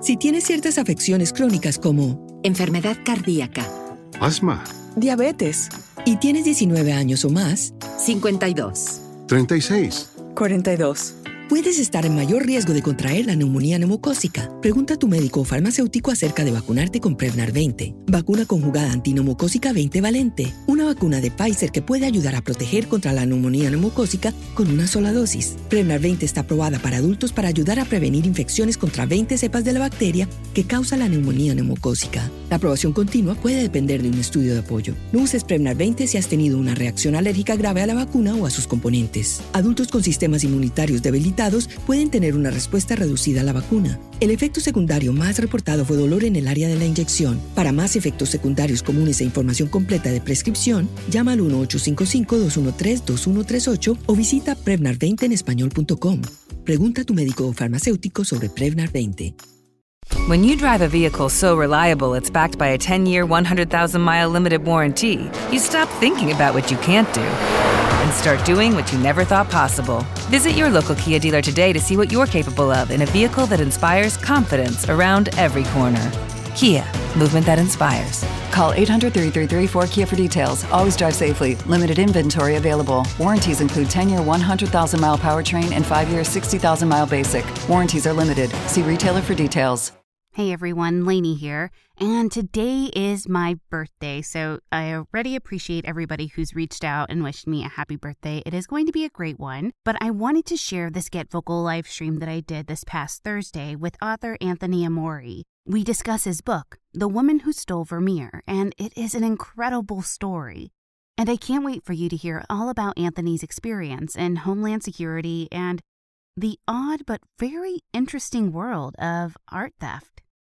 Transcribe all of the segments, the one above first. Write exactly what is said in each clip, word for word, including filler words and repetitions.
Si tienes ciertas afecciones crónicas como enfermedad cardíaca, asma, diabetes, y tienes diecinueve años o más, cincuenta y dos, treinta y seis, cuarenta y dos. Puedes estar en mayor riesgo de contraer la neumonía neumocócica. Pregunta a tu médico o farmacéutico acerca de vacunarte con Prevnar veinte, vacuna conjugada antineumocócica veinte valente, una vacuna de Pfizer que puede ayudar a proteger contra la neumonía neumocócica con una sola dosis. Prevnar veinte está aprobada para adultos para ayudar a prevenir infecciones contra veinte cepas de la bacteria que causa la neumonía neumocócica. La aprobación continua puede depender de un estudio de apoyo. No uses Prevnar veinte si has tenido una reacción alérgica grave a la vacuna o a sus componentes. Adultos con sistemas inmunitarios debilitados pueden tener una respuesta reducida a la vacuna. El efecto secundario más reportado fue dolor en el área de la inyección. Para más efectos secundarios comunes e información completa de prescripción, llama al uno ocho cinco cinco, dos uno tres, dos uno tres ocho o visita prevnar veinte en español punto com. Pregunta a tu médico o farmacéutico sobre Prevnar veinte. When you drive a vehicle so reliable it's backed by a ten-year, one hundred thousand mile limited warranty, you stop thinking about what you can't do and start doing what you never thought possible. Visit your local Kia dealer today to see what you're capable of in a vehicle that inspires confidence around every corner. Kia, movement that inspires. Call eight hundred, three three three, four K I A for details. Always drive safely. Limited inventory available. Warranties include ten-year, one hundred thousand mile powertrain and five-year, sixty thousand mile basic. Warranties are limited. See retailer for details. Hey everyone, Lainey here, and today is my birthday, so I already appreciate everybody who's reached out and wished me a happy birthday. It is going to be a great one, but I wanted to share this Get Vocal live stream that I did this past Thursday with author Anthony Amori. We discuss his book, The Woman Who Stole Vermeer, and it is an incredible story. And I can't wait for you to hear all about Anthony's experience in Homeland Security and the odd but very interesting world of art theft.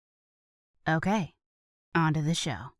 Okay, on to the show.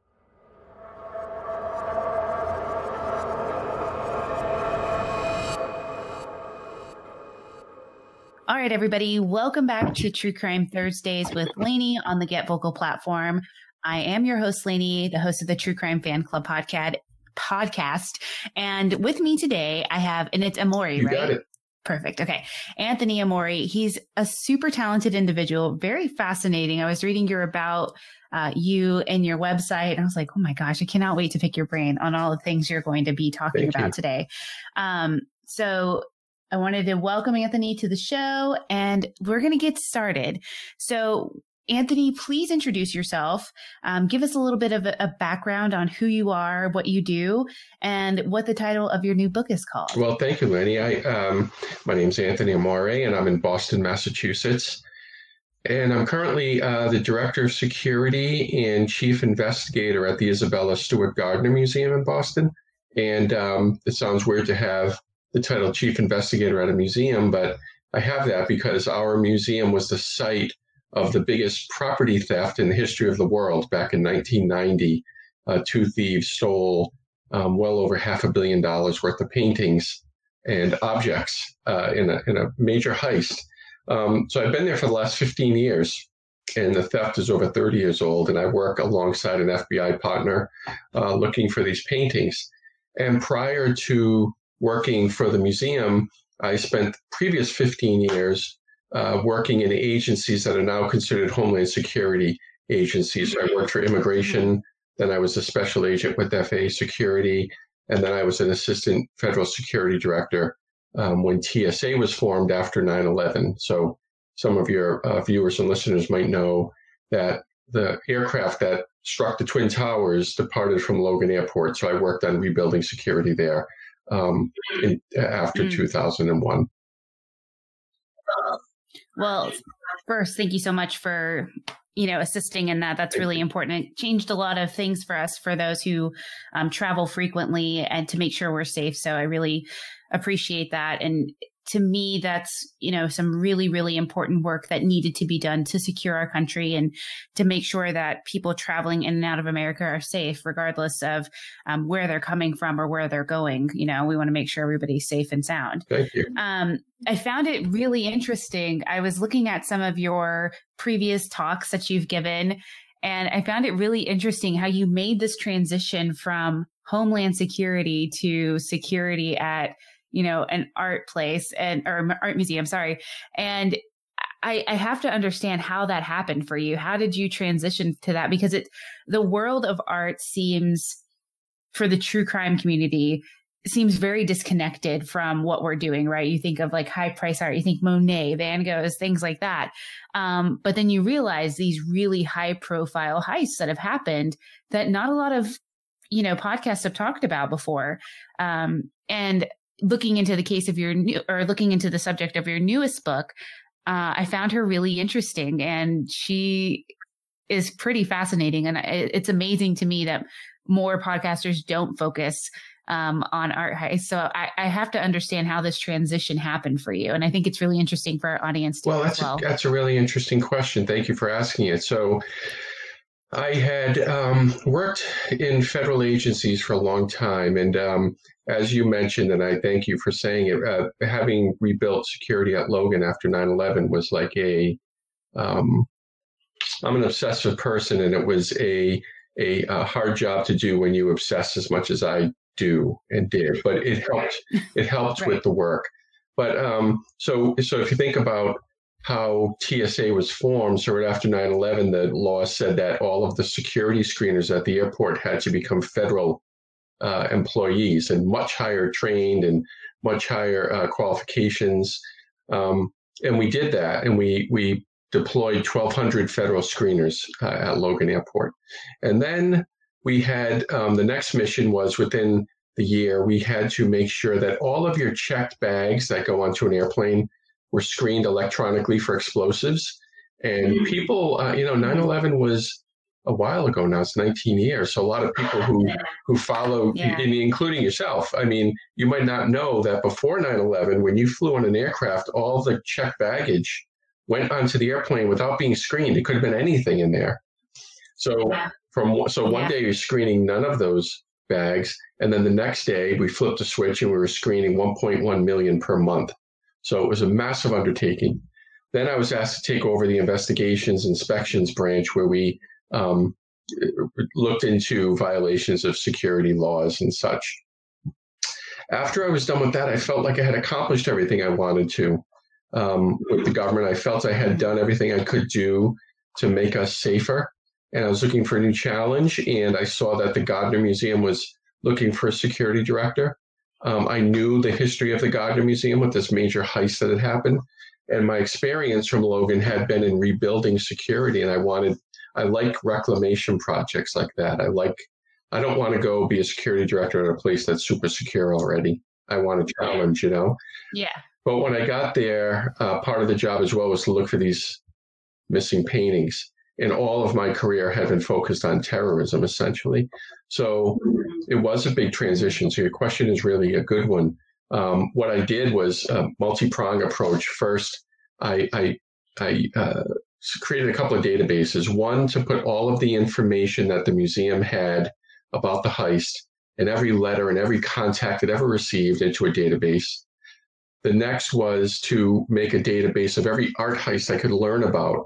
All right, everybody, welcome back to True Crime Thursdays with Lainey on the Get Vocal platform. I am your host, Lainey, the host of the True Crime Fan Club podcast. podcast. And with me today, I have, and it's Amori, you right? Got it. Perfect. Okay. Anthony Amori, he's a super talented individual, very fascinating. I was reading your about uh, you and your website, and I was like, oh my gosh, I cannot wait to pick your brain on all the things you're going to be talking Thank about you. today. Um, so I wanted to welcome Anthony to the show, and we're going to get started. So Anthony, please introduce yourself. Um, give us a little bit of a, a background on who you are, what you do, and what the title of your new book is called. Well, thank you, Lenny. I, um, my name's Anthony Amore, and I'm in Boston, Massachusetts. And I'm currently uh, the Director of Security and Chief Investigator at the Isabella Stewart Gardner Museum in Boston. And um, it sounds weird to have the title Chief Investigator at a museum, but I have that because our museum was the site of the biggest property theft in the history of the world back in nineteen ninety. Uh, two thieves stole um, well over half a billion dollars worth of paintings and objects uh, in, a, in a major heist. Um, so I've been there for the last fifteen years, and the theft is over thirty years old, and I work alongside an F B I partner uh, looking for these paintings. And prior to working for the museum, I spent previous fifteen years Uh, working in agencies that are now considered Homeland Security agencies. I worked for immigration, then I was a special agent with F A A Security, and then I was an assistant federal security director um, when T S A was formed after nine eleven. So some of your uh, viewers and listeners might know that the aircraft that struck the Twin Towers departed from Logan Airport. So I worked on rebuilding security there um, in, after mm. two thousand one. Well, first, thank you so much for, you know, assisting in that. That's really important. It changed a lot of things for us, for those who um, travel frequently, and to make sure we're safe. So I really appreciate that. And to me, that's, you know, some really, really important work that needed to be done to secure our country and to make sure that people traveling in and out of America are safe, regardless of um, where they're coming from or where they're going. You know, we want to make sure everybody's safe and sound. Thank you. Um, I found it really interesting. I was looking at some of your previous talks that you've given, and I found it really interesting how you made this transition from Homeland Security to security at, you know, an art place and or art museum, sorry. And I, I have to understand how that happened for you. How did you transition to that? Because it, the world of art seems, for the true crime community, seems very disconnected from what we're doing, right? You think of like high price art, you think Monet, Van Goghs, things like that. Um, but then you realize these really high profile heists that have happened that not a lot of, you know, podcasts have talked about before. Um, and looking into the case of your new, or looking into the subject of your newest book, uh, I found her really interesting, and she is pretty fascinating. And it's amazing to me that more podcasters don't focus Um, on art heists. So I, I have to understand how this transition happened for you. And I think it's really interesting for our audience to well, that's as well. A, that's a really interesting question. Thank you for asking it. So I had um, worked in federal agencies for a long time. And um, as you mentioned, and I thank you for saying it, uh, having rebuilt security at Logan after nine eleven was like a, um, I'm an obsessive person, and it was a, a, a hard job to do when you obsess as much as I do and did, but it helped. It helped right. with the work. But um, so, so if you think about how T S A was formed, so right after nine eleven, the law said that all of the security screeners at the airport had to become federal uh, employees and much higher trained and much higher uh, qualifications. Um, and we did that, and we we deployed twelve hundred federal screeners uh, at Logan Airport, and then we had um, the next mission was within the year, we had to make sure that all of your checked bags that go onto an airplane were screened electronically for explosives. And people, uh, you know, nine eleven was a while ago now, it's nineteen years. So a lot of people who, who follow, yeah. including yourself, I mean, you might not know that before nine eleven, when you flew on an aircraft, all the checked baggage went onto the airplane without being screened. It could have been anything in there. So yeah. From so one yeah. day you're screening none of those bags, and then the next day we flipped a switch and we were screening one point one million per month. So it was a massive undertaking. Then I was asked to take over the investigations inspections branch, where we um, looked into violations of security laws and such. After I was done with that, I felt like I had accomplished everything I wanted to um, with the government. I felt I had done everything I could do to make us safer. And I was looking for a new challenge, and I saw that the Gardner Museum was looking for a security director. Um, I knew the history of the Gardner Museum with this major heist that had happened, and my experience from Logan had been in rebuilding security, and I wanted, I like reclamation projects like that. I like, I don't want to go be a security director at a place that's super secure already. I want a challenge, you know? Yeah. But when I got there, uh, part of the job as well was to look for these missing paintings. And all of my career had been focused on terrorism, essentially. So it was a big transition. So your question is really a good one. Um, what I did was a multi-pronged approach. First, I, I, I uh, created a couple of databases. One, to put all of the information that the museum had about the heist and every letter and every contact it ever received into a database. The next was to make a database of every art heist I could learn about.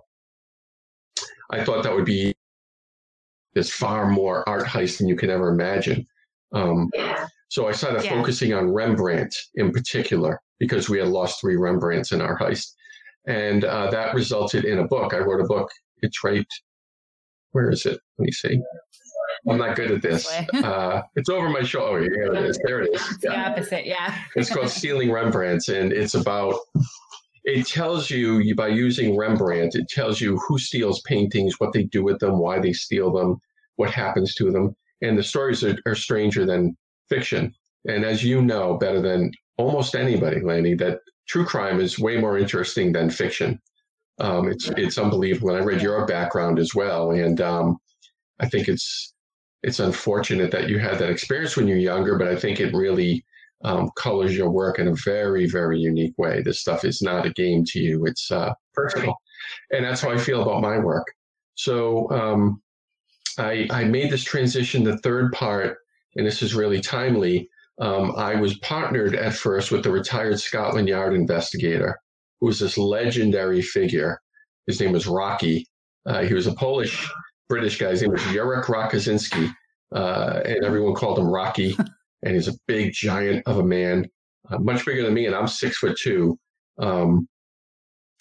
I thought that would be there's far more art heist than you can ever imagine. Um, so I started yeah. focusing on Rembrandt in particular, because we had lost three Rembrandts in our heist. And uh, that resulted in a book. I wrote a book. It's right. Where is it? Let me see. I'm not good at this. Uh, it's over my shoulder. Oh, yeah, it is. There it is. It's yeah. the opposite, yeah. It's called Stealing Rembrandts, and it's about, it tells you, you, by using Rembrandt, it tells you who steals paintings, what they do with them, why they steal them, what happens to them. And the stories are, are stranger than fiction. And as you know better than almost anybody, Lanny, that true crime is way more interesting than fiction. Um, it's it's unbelievable. And I read your background as well. And um, I think it's it's unfortunate that you had that experience when you're younger, but I think it really um, colors your work in a very, very unique way. This stuff is not a game to you. It's uh, personal. And that's how I feel about my work. So um, I, I made this transition, the third part, and this is really timely. Um, I was partnered at first with the retired Scotland Yard investigator, who was this legendary figure. His name was Rocky. Uh, he was a Polish British guy. His name was Jurek Rakosinski, uh, and everyone called him Rocky. And he's a big giant of a man, uh, much bigger than me, and I'm six foot two. Um,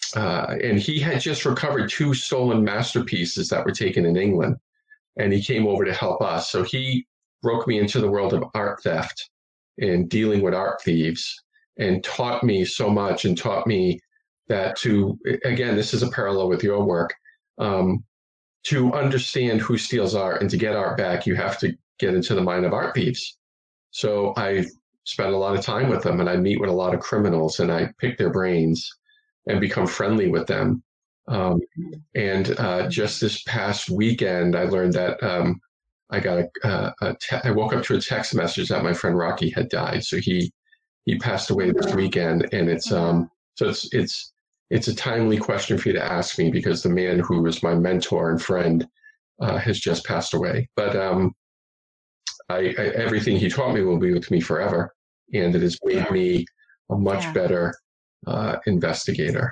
uh, and he had just recovered two stolen masterpieces that were taken in England, and he came over to help us. So he broke me into the world of art theft and dealing with art thieves, and taught me so much, and taught me that to, again, this is a parallel with your work, um, to understand who steals art and to get art back, you have to get into the mind of art thieves. So I spend a lot of time with them, and I meet with a lot of criminals, and I pick their brains and become friendly with them. Um, and uh, just this past weekend, I learned that um, I got a, a, a te- I woke up to a text message that my friend Rocky had died. So he he passed away this weekend, and it's um so it's it's it's a timely question for you to ask me, because the man who was my mentor and friend uh, has just passed away. But um, I, I everything he taught me will be with me forever, and it has made me a much Yeah. better uh, investigator.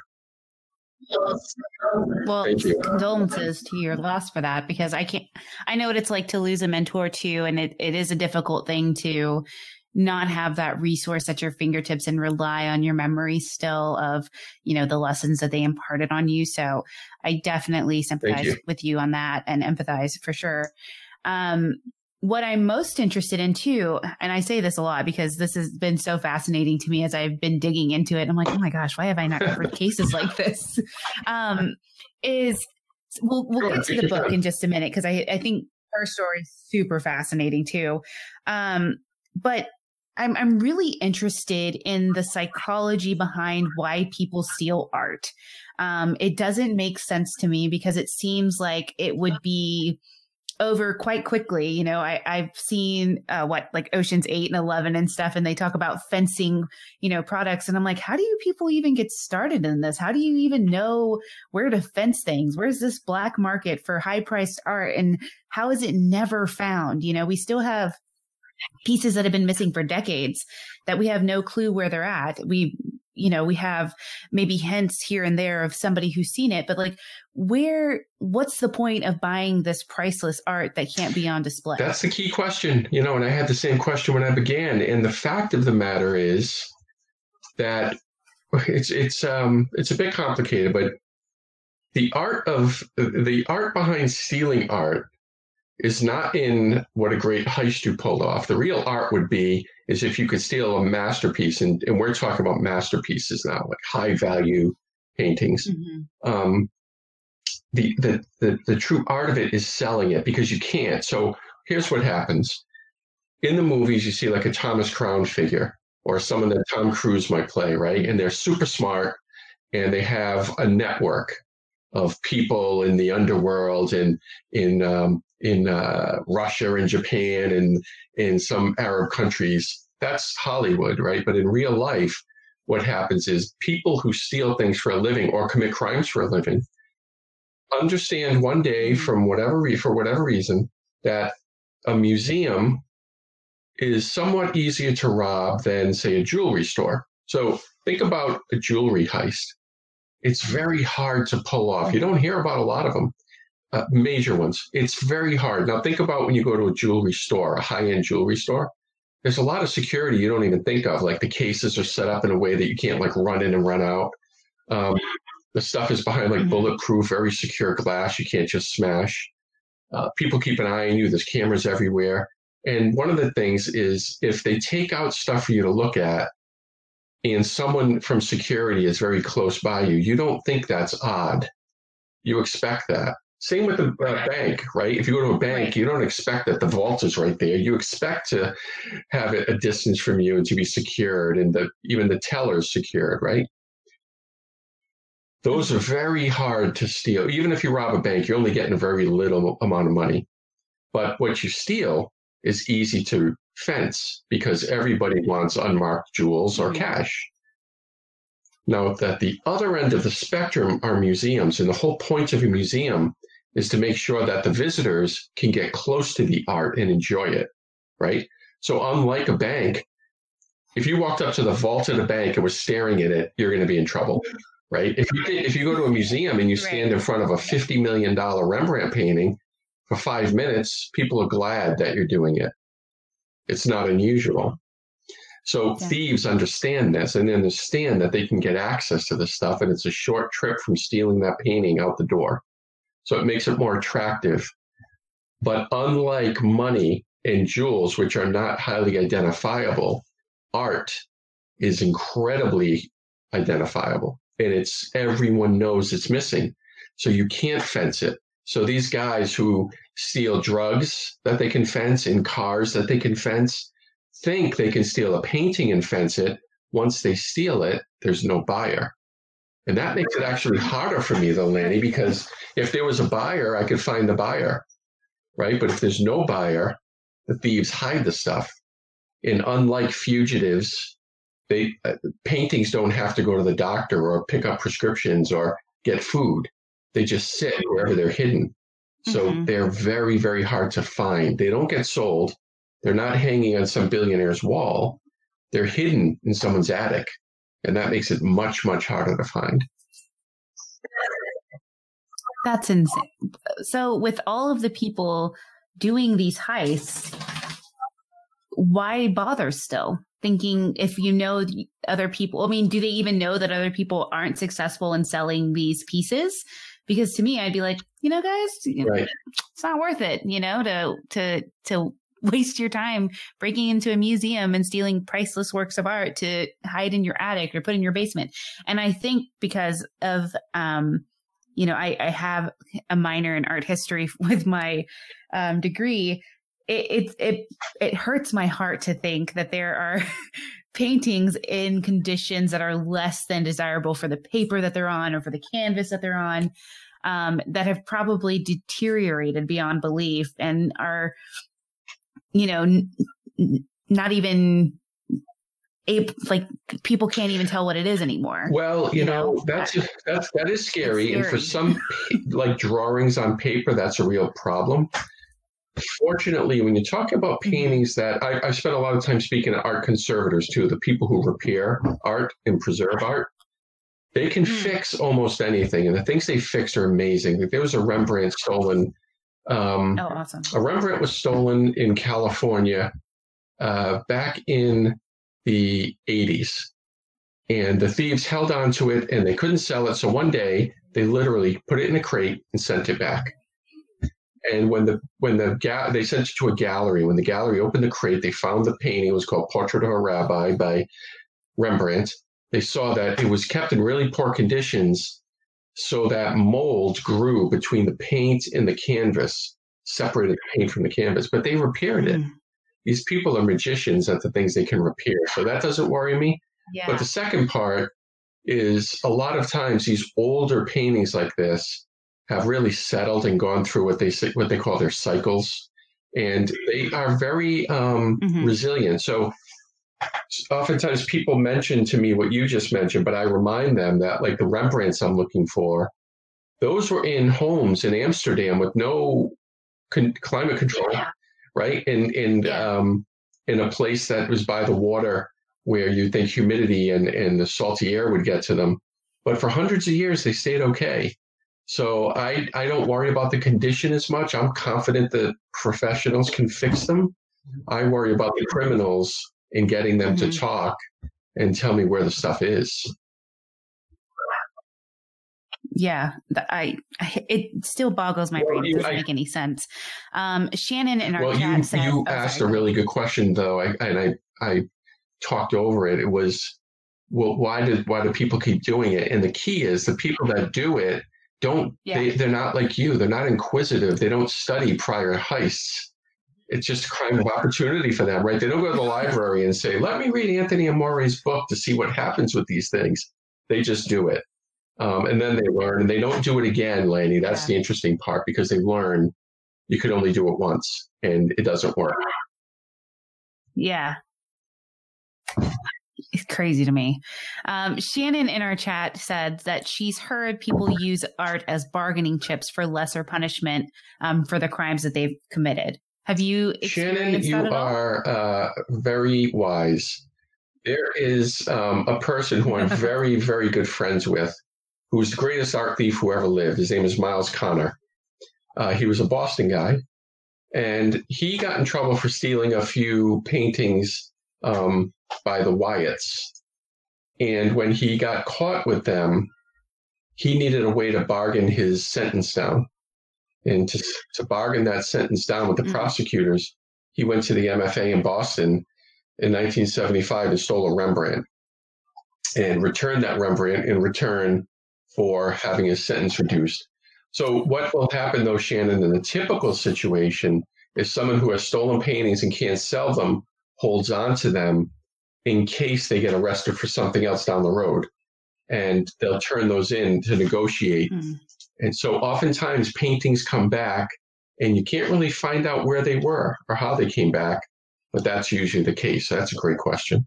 Well, Thank you. condolences to your loss for that, because I can't, I know what it's like to lose a mentor too. And it, it is a difficult thing to not have that resource at your fingertips and rely on your memory still of, you know, the lessons that they imparted on you. So I definitely sympathize you. with you on that and empathize for sure. Um, what I'm most interested in too, and I say this a lot because this has been so fascinating to me as I've been digging into it. I'm like, oh my gosh, why have I not covered cases like this? Um, is we'll, we'll Sure, get to take the your book time. in just a minute, because I, I think her story is super fascinating too. Um, but I'm, I'm really interested in the psychology behind why people steal art. Um, it doesn't make sense to me, because it seems like it would be over quite quickly. You know, I, I've seen uh, what, like Ocean's eight and eleven and stuff, and they talk about fencing, you know, products. And I'm like, how do you people even get started in this? How do you even know where to fence things? Where's this black market for high priced art? And how is it never found? You know, we still have pieces that have been missing for decades that we have no clue where they're at. We, you know, we have maybe hints here and there of somebody who's seen it, but like, where, what's the point of buying this priceless art that can't be on display? That's the key question, you know, and I had the same question when I began. And the fact of the matter is that it's it's um it's a bit complicated, but the art of the art behind stealing art is not in what a great heist you pulled off. The real art would be is if you could steal a masterpiece, and, and we're talking about masterpieces now, like high value paintings. Mm-hmm. Um, the, the the the true art of it is selling it, because you can't. So here's what happens. In the movies, you see like a Thomas Crown figure or someone that Tom Cruise might play, right? And they're super smart, and they have a network of people in the underworld and in um, in uh, Russia and Japan and in some Arab countries. That's Hollywood, right? But in real life, what happens is people who steal things for a living or commit crimes for a living understand one day, from whatever re- for whatever reason, that a museum is somewhat easier to rob than, say, a jewelry store. So think about a jewelry heist. It's very hard to pull off. You don't hear about a lot of them, uh, major ones. It's very hard. Now think about when you go to a jewelry store, a high-end jewelry store. There's a lot of security you don't even think of. Like the cases are set up in a way that you can't like run in and run out. Um, the stuff is behind like bulletproof, very secure glass. You can't just smash. Uh, people keep an eye on you. There's cameras everywhere. And one of the things is if they take out stuff for you to look at, and someone from security is very close by you, you don't think that's odd. You expect that. Same with the uh, bank, right? If you go to a bank, right, you don't expect that the vault is right there. You expect to have it a distance from you and to be secured, and the, even the teller's secured, right? Those are very hard to steal. Even if you rob a bank, you're only getting a very little amount of money. But what you steal is easy to fence because everybody wants unmarked jewels or cash. Now, at the other end of the spectrum are museums, and the whole point of a museum is to make sure that the visitors can get close to the art and enjoy it, right? So unlike a bank, if you walked up to the vault of the bank and were staring at it, you're going to be in trouble, right? If you if you go to a museum and you stand in front of a fifty million dollars Rembrandt painting for five minutes, people are glad that you're doing it. It's not unusual. So Yeah. thieves understand this and understand that they can get access to this stuff, and it's a short trip from stealing that painting out the door. So it makes it more attractive. But unlike money and jewels, which are not highly identifiable, art is incredibly identifiable, and it's everyone knows it's missing. So you can't fence it. So these guys who steal drugs that they can fence and cars that they can fence think they can steal a painting and fence it. Once they steal it, there's no buyer. And that makes it actually harder for me, though, Lanny, because if there was a buyer, I could find the buyer, right? But if there's no buyer, the thieves hide the stuff. And unlike fugitives, they uh, paintings don't have to go to the doctor or pick up prescriptions or get food. They just sit wherever they're hidden. So mm-hmm. they're very, very hard to find. They don't get sold. They're not hanging on some billionaire's wall. They're hidden in someone's attic. And that makes it much, much harder to find. That's insane. So with all of the people doing these heists, why bother still? Thinking if you know other people, I mean, do they even know that other people aren't successful in selling these pieces? Because to me, I'd be like, you know, guys, right. It's not worth it, you know, to to to waste your time breaking into a museum and stealing priceless works of art to hide in your attic or put in your basement. And I think because of, um, you know, I, I have a minor in art history with my um, degree. It, it it it hurts my heart to think that there are paintings in conditions that are less than desirable for the paper that they're on or for the canvas that they're on, um, that have probably deteriorated beyond belief and are, you know, n- n- not even able, like people can't even tell what it is anymore. Well, you, you know, know, that's that's that is scary. scary. And for some like drawings on paper, that's a real problem. Fortunately, when you talk about paintings that I, I've spent a lot of time speaking to art conservators too, the people who repair art and preserve art, they can mm. fix almost anything. And the things they fix are amazing. Like there was a Rembrandt stolen. Um, oh, awesome. A Rembrandt was stolen in California uh, back in the eighties. And the thieves held on to it and they couldn't sell it. So one day they literally put it in a crate and sent it back. And when the when the ga- they sent it to a gallery, when the gallery opened the crate, they found the painting. It was called Portrait of a Rabbi by Rembrandt. They saw that it was kept in really poor conditions, so that mold grew between the paint and the canvas, separated the paint from the canvas. But they repaired it. Mm. These people are magicians at the things they can repair. So that doesn't worry me. Yeah. But the second part is a lot of times these older paintings like this have really settled and gone through what they what they call their cycles, and they are very um, mm-hmm. resilient. So oftentimes people mention to me what you just mentioned, but I remind them that like the Rembrandts I'm looking for, those were in homes in Amsterdam with no con- climate control, yeah. right? And in yeah. um, in a place that was by the water where you think humidity and, and the salty air would get to them. But for hundreds of years, they stayed okay. So I, I don't worry about the condition as much. I'm confident that professionals can fix them. I worry about the criminals and getting them mm-hmm. to talk and tell me where the stuff is. Yeah, I, I it still boggles my well, brain. It doesn't I, make any sense. Um, Shannon in our well, chat you, said, you oh, asked sorry. a really good question, though, I, and I I talked over it. It was, well, why did why do people keep doing it? And the key is the people that do it don't yeah. they, they're not like you. They're not inquisitive. They don't study prior heists. It's just a crime of opportunity for them, right? They don't go to the library and say, let me read Anthony Amore's book to see what happens with these things. They just do it. Um, and then they learn, and they don't do it again, Laney. That's yeah. the interesting part, because they learn you could only do it once, and it doesn't work. Yeah. It's crazy to me. Um, Shannon in our chat said that she's heard people use art as bargaining chips for lesser punishment um, for the crimes that they've committed. Have you experienced Shannon, that you at all? are uh, very wise. There is um, a person who I'm very, very good friends with, who's the greatest art thief who ever lived. His name is Miles Connor. Uh, he was a Boston guy, and he got in trouble for stealing a few paintings um, by the Wyatts. And when he got caught with them, he needed a way to bargain his sentence down. And to, to bargain that sentence down with the mm-hmm. prosecutors, he went to the M F A in Boston in nineteen seventy-five and stole a Rembrandt and returned that Rembrandt in return for having his sentence reduced. So what will happen, though, Shannon, in the typical situation is someone who has stolen paintings and can't sell them holds on to them in case they get arrested for something else down the road. And they'll turn those in to negotiate. Mm. And so oftentimes paintings come back and you can't really find out where they were or how they came back, but that's usually the case. That's a great question.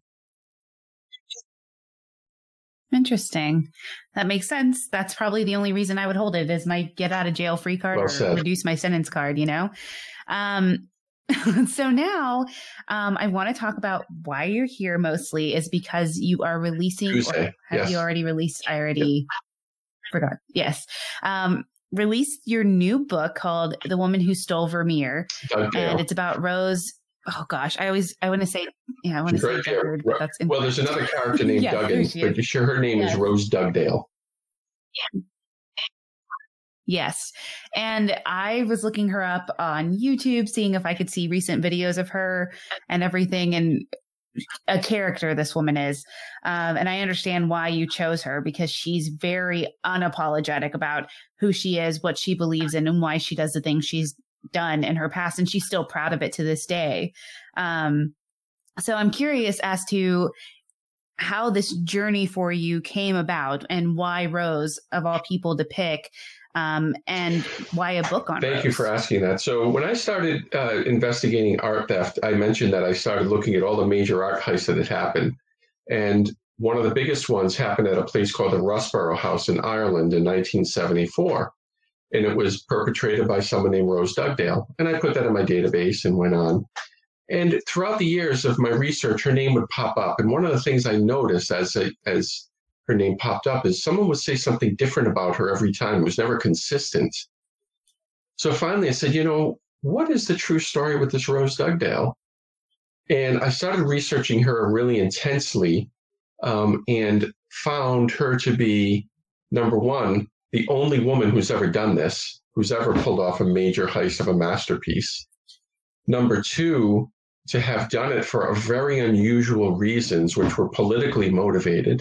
Interesting. That makes sense. That's probably the only reason I would hold it is my get out of jail free card well or said. reduce my sentence card, you know? Um, so now um, I want to talk about why you're here mostly is because you are releasing, Tuesday. or have yes. you already released? I already yep. forgot. Yes. Um, released your new book called The Woman Who Stole Vermeer. Okay. And it's about Rose. Oh gosh, I always, I want to say, yeah, I want to say Dugard, but that's well, there's another character named yes, Duggan, but you sure her name yes. is Rose Dugdale. Yes. And I was looking her up on YouTube, seeing if I could see recent videos of her and everything, and a character this woman is. Um, and I understand why you chose her, because she's very unapologetic about who she is, what she believes in, and why she does the things she's done in her past. And she's still proud of it to this day. Um, so I'm curious as to how this journey for you came about and why Rose, of all people to pick, um, and why a book on Thank Rose. you for asking that. So when I started uh, investigating art theft, I mentioned that I started looking at all the major art heists that had happened. And one of the biggest ones happened at a place called the Russborough House in Ireland in nineteen seventy-four. And it was perpetrated by someone named Rose Dugdale. And I put that in my database and went on. And throughout the years of my research, her name would pop up. And one of the things I noticed as a, as her name popped up is someone would say something different about her every time. It was never consistent. So finally I said, you know, what is the true story with this Rose Dugdale? And I started researching her really intensely um, and found her to be, number one, the only woman who's ever done this, who's ever pulled off a major heist of a masterpiece. Number two, to have done it for a very unusual reasons, which were politically motivated.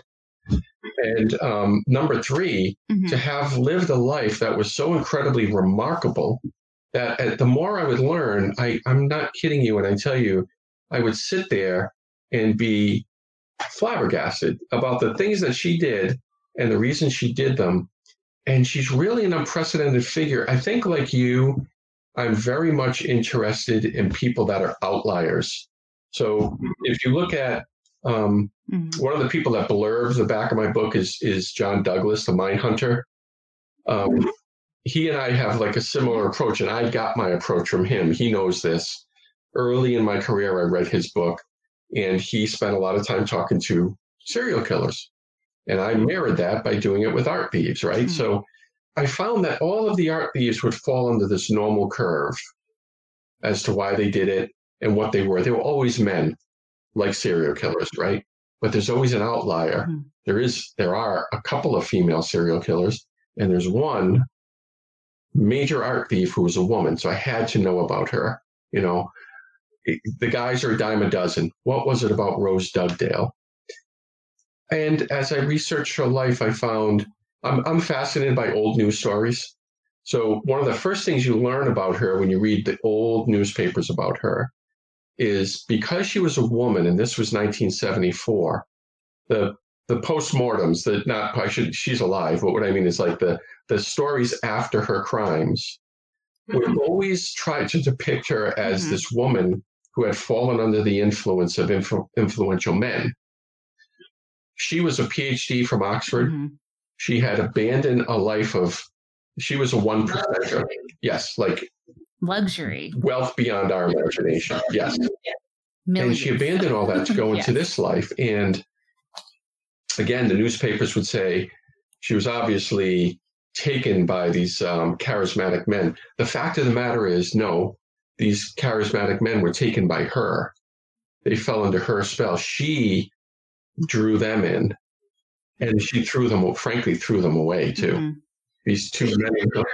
And um, number three, mm-hmm. to have lived a life that was so incredibly remarkable that uh, the more I would learn, I, I'm not kidding you when I tell you, I would sit there and be flabbergasted about the things that she did and the reason she did them. And she's really an unprecedented figure. I think, like you, I'm very much interested in people that are outliers. So if you look at um, mm-hmm. one of the people that blurbs the back of my book is is John Douglas, the mine hunter. Um, he and I have like a similar approach, and I got my approach from him. He knows this. Early in my career, I read his book, and he spent a lot of time talking to serial killers. And I mirrored that by doing it with art thieves, right? Mm-hmm. So I found that all of the art thieves would fall under this normal curve as to why they did it and what they were. They were always men, like serial killers, right? But there's always an outlier. Mm-hmm. There is, there are a couple of female serial killers, and there's one major art thief who was a woman. So I had to know about her. You know, the guys are a dime a dozen. What was it about Rose Dugdale? And as I researched her life, I found I'm, I'm fascinated by old news stories. So one of the first things you learn about her when you read the old newspapers about her is because she was a woman, and this was nineteen seventy-four, the the postmortems, that not, I should, she's alive, but what I mean is like the, the stories after her crimes mm-hmm. would always try to depict her as mm-hmm. this woman who had fallen under the influence of influ- influential men. She was a P H D from Oxford. Mm-hmm. She had abandoned a life of, she was a one percenter. Yes, like luxury. Wealth beyond our imagination. Yes. Millions. And she abandoned all that to go into yes. this life. And again, the newspapers would say she was obviously taken by these um, charismatic men. The fact of the matter is, no, these charismatic men were taken by her. they fell under her spell. She drew them in, and she threw them, frankly, threw them away too. Mm-hmm. These two men.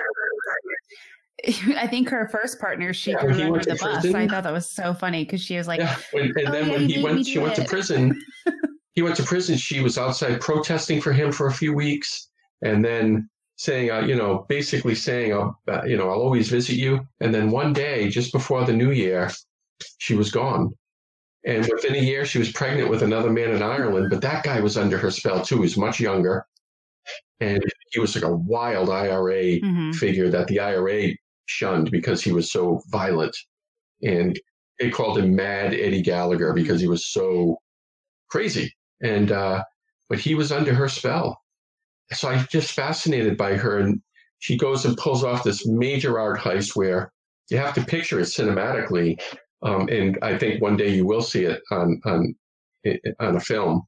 I think her first partner, she yeah, threw under the prison. bus. I thought that was so funny because she was like, yeah. and, and oh, then yeah, when he went, she went it. to prison. He went to prison. She was outside protesting for him for a few weeks, and then saying, uh, you know, basically saying, uh, you know, I'll always visit you. And then one day, just before the new year, she was gone. And within a year, she was pregnant with another man in Ireland. But that guy was under her spell too. He was much younger, and he was like a wild I R A mm-hmm. figure that the I R A shunned because he was so violent. And they called him Mad Eddie Gallagher because mm-hmm. he was so crazy. And, uh, but he was under her spell. So I'm just fascinated by her. And she goes and pulls off this major art heist where you have to picture it cinematically. Um, and I think one day you will see it on, on, on a film.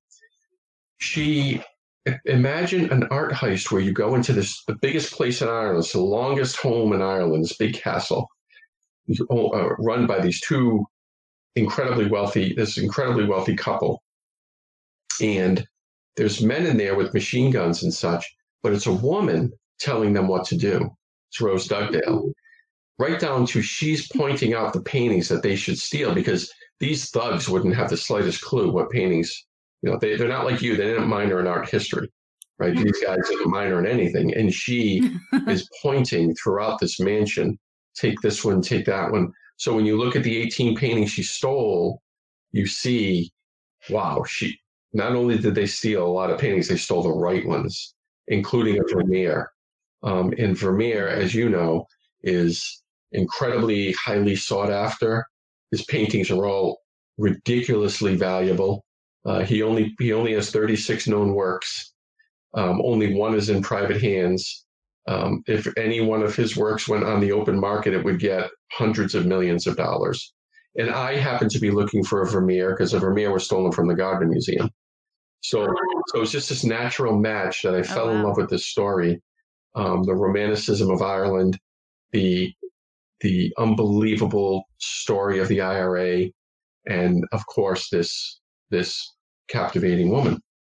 She, imagine an art heist where you go into this, the biggest place in Ireland, it's the longest home in Ireland, this big castle, uh, run by these two incredibly wealthy, this incredibly wealthy couple. And there's men in there with machine guns and such, but it's a woman telling them what to do. It's Rose Dugdale. Right down to she's pointing out the paintings that they should steal because these thugs wouldn't have the slightest clue what paintings, you know, they, they're not like you. They didn't minor in art history, right? These guys didn't minor in anything. And she is pointing throughout this mansion, take this one, take that one. So when you look at the eighteen paintings she stole, you see, wow, she, not only did they steal a lot of paintings, they stole the right ones, including a Vermeer. Um, and Vermeer, as you know, is incredibly highly sought after. His paintings are all ridiculously valuable. Uh, he only he only has thirty-six known works. Um, only one is in private hands. Um, if any one of his works went on the open market, it would get hundreds of millions of dollars. And I happen to be looking for a Vermeer because a Vermeer was stolen from the Gardner Museum. So, so it was just this natural match that I fell oh, wow. in love with this story. Um, the romanticism of Ireland, the the unbelievable story of the I R A, and of course this this captivating woman.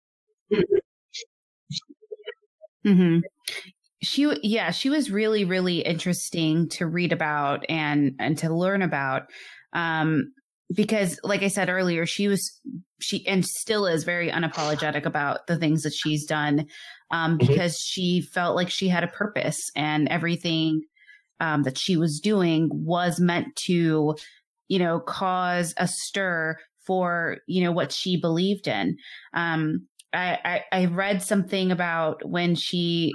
Mm-hmm. She, yeah, she was really, really interesting to read about and and to learn about, um, because, like I said earlier, she was she and still is very unapologetic about the things that she's done, um, because mm-hmm. she felt like she had a purpose and everything um, that she was doing was meant to, you know, cause a stir for, you know, what she believed in. Um, I, I, I read something about when she,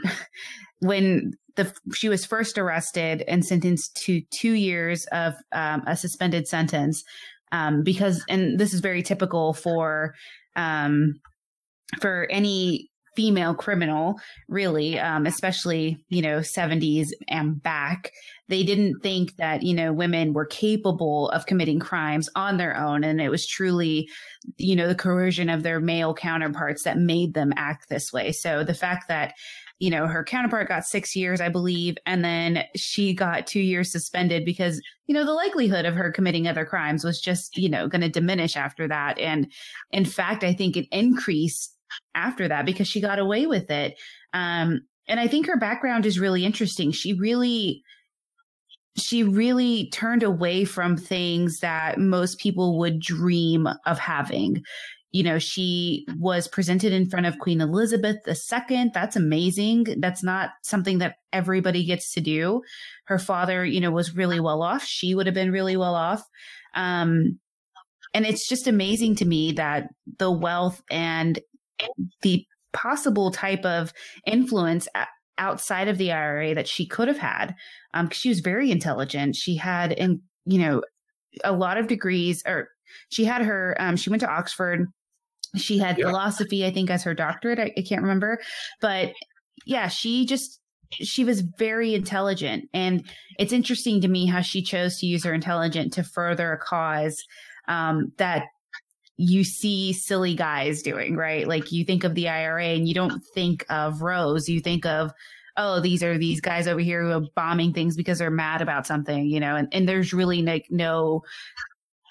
when the, she was first arrested and sentenced to two years of um, a suspended sentence, um, because, and this is very typical for, um, for any female criminal, really, um, especially, you know, seventies and back. They didn't think that, you know, women were capable of committing crimes on their own. And it was truly, you know, the coercion of their male counterparts that made them act this way. So the fact that, you know, her counterpart got six years, I believe, and then she got two years suspended because, you know, the likelihood of her committing other crimes was just, you know, going to diminish after that. And in fact, I think it increased after that because she got away with it. Um, and I think her background is really interesting. She really, she really turned away from things that most people would dream of having. You know, she was presented in front of Queen Elizabeth the Second. That's amazing. That's not something that everybody gets to do. Her father, you know, was really well off. She would have been really well off. Um, and it's just amazing to me that the wealth and the possible type of influence outside of the I R A that she could have had. Um, 'cause she was very intelligent. She had, in, you know, a lot of degrees, or she had her, um, she went to Oxford. She had yeah. philosophy, I think, as her doctorate. I, I can't remember, but yeah, she just, she was very intelligent. And it's interesting to me how she chose to use her intelligence to further a cause, um, that you see silly guys doing, right? Like you think of the I R A and you don't think of Rose. You think of, oh, these are these guys over here who are bombing things because they're mad about something, you know, and, and there's really like no,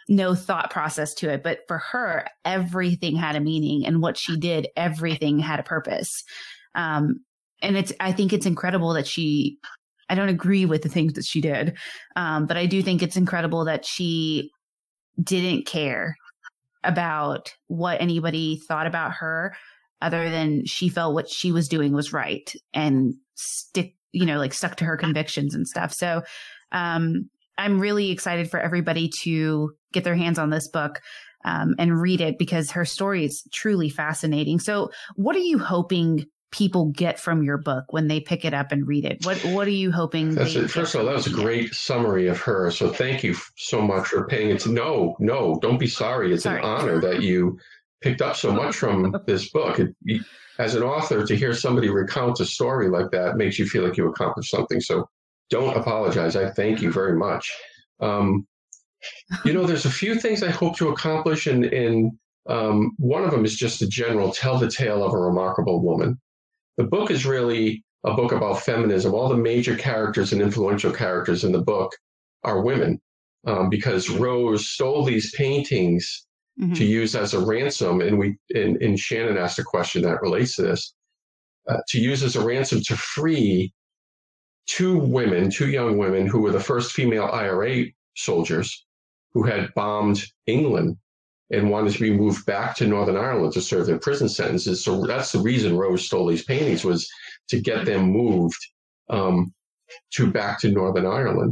no thought process to it. But for her, everything had a meaning, and what she did, everything had a purpose. Um, and it's, I think it's incredible that she, I don't agree with the things that she did. Um, but I do think it's incredible that she didn't care about what anybody thought about her, other than she felt what she was doing was right, and stick, you know, like stuck to her convictions and stuff. So, um, I'm really excited for everybody to get their hands on this book, um, and read it, because her story is truly fascinating. So what are you hoping people get from your book when they pick it up and read it? What What are you hoping? That's it. First of all, that was a great summary of her. So thank you so much for paying it. No, no, don't be sorry. It's sorry. An honor that you picked up so much from this book. It, you, as an author, to hear somebody recount a story like that makes you feel like you accomplished something. So don't apologize. I thank you very much. Um, you know, there's a few things I hope to accomplish, and, and um, one of them is just a general tell the tale of a remarkable woman. The book is really a book about feminism. All the major characters and influential characters in the book are women, um, because Rose stole these paintings mm-hmm. to use as a ransom. And we, and, and Shannon asked a question that relates to this, uh, to use as a ransom to free two women, two young women who were the first female I R A soldiers who had bombed England and wanted to be moved back to Northern Ireland to serve their prison sentences. So that's the reason Rose stole these paintings, was to get them moved um, to back to Northern Ireland.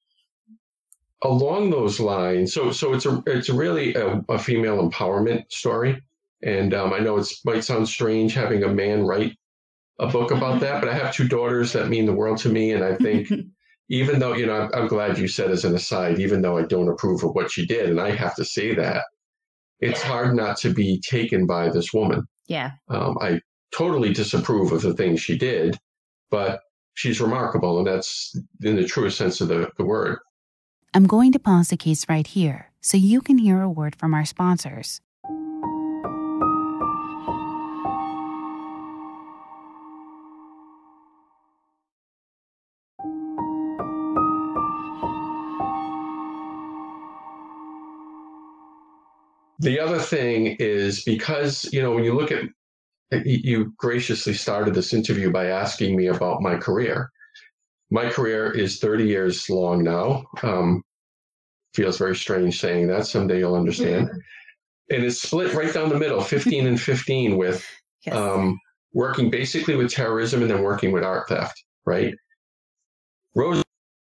Along those lines, so so it's a it's really a, a female empowerment story, and um, I know it might sound strange having a man write a book about that, but I have two daughters that mean the world to me, and I think even though, you know, I'm, I'm glad you said as an aside, even though I don't approve of what she did, and I have to say that, it's hard not to be taken by this woman. Yeah. Um, I totally disapprove of the things she did, but she's remarkable, and that's in the truest sense of the, the word. I'm going to pause the case right here so you can hear a word from our sponsors. The other thing is, because, you know, when you look at, you graciously started this interview by asking me about my career. My career is thirty years long now. Um, feels very strange saying that. Someday you'll understand. And it's split right down the middle, fifteen and fifteen, with yes. um, working basically with terrorism and then working with art theft, right? Rose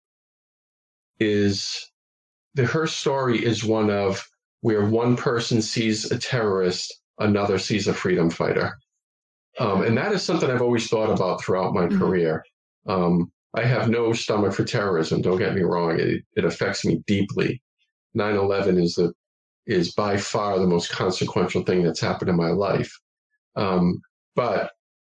is, the, her story is one of where one person sees a terrorist, another sees a freedom fighter. Um, and that is something I've always thought about throughout my mm-hmm. career. Um, I have no stomach for terrorism. Don't get me wrong. It, it affects me deeply. nine eleven is the, is by far the most consequential thing that's happened in my life. Um, but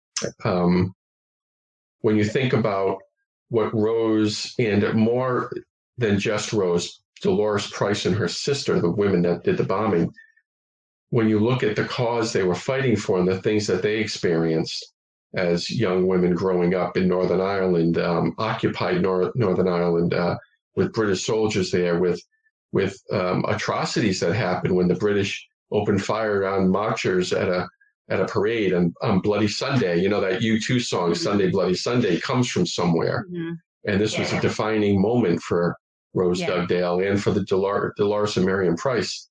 um, when you think about what Rose, and more than just Rose, Dolores Price and her sister, the women that did the bombing, when you look at the cause they were fighting for and the things that they experienced as young women growing up in Northern Ireland, um, occupied Nor- Northern Ireland, uh, with British soldiers there, with with um, atrocities that happened when the British opened fire on marchers at a at a parade on, on Bloody Sunday. You know, that U two song, mm-hmm. Sunday Bloody Sunday, comes from somewhere. Mm-hmm. And this yeah. was a defining moment for Rose yeah. Dugdale and for the Dolor- Dolores and Miriam Price.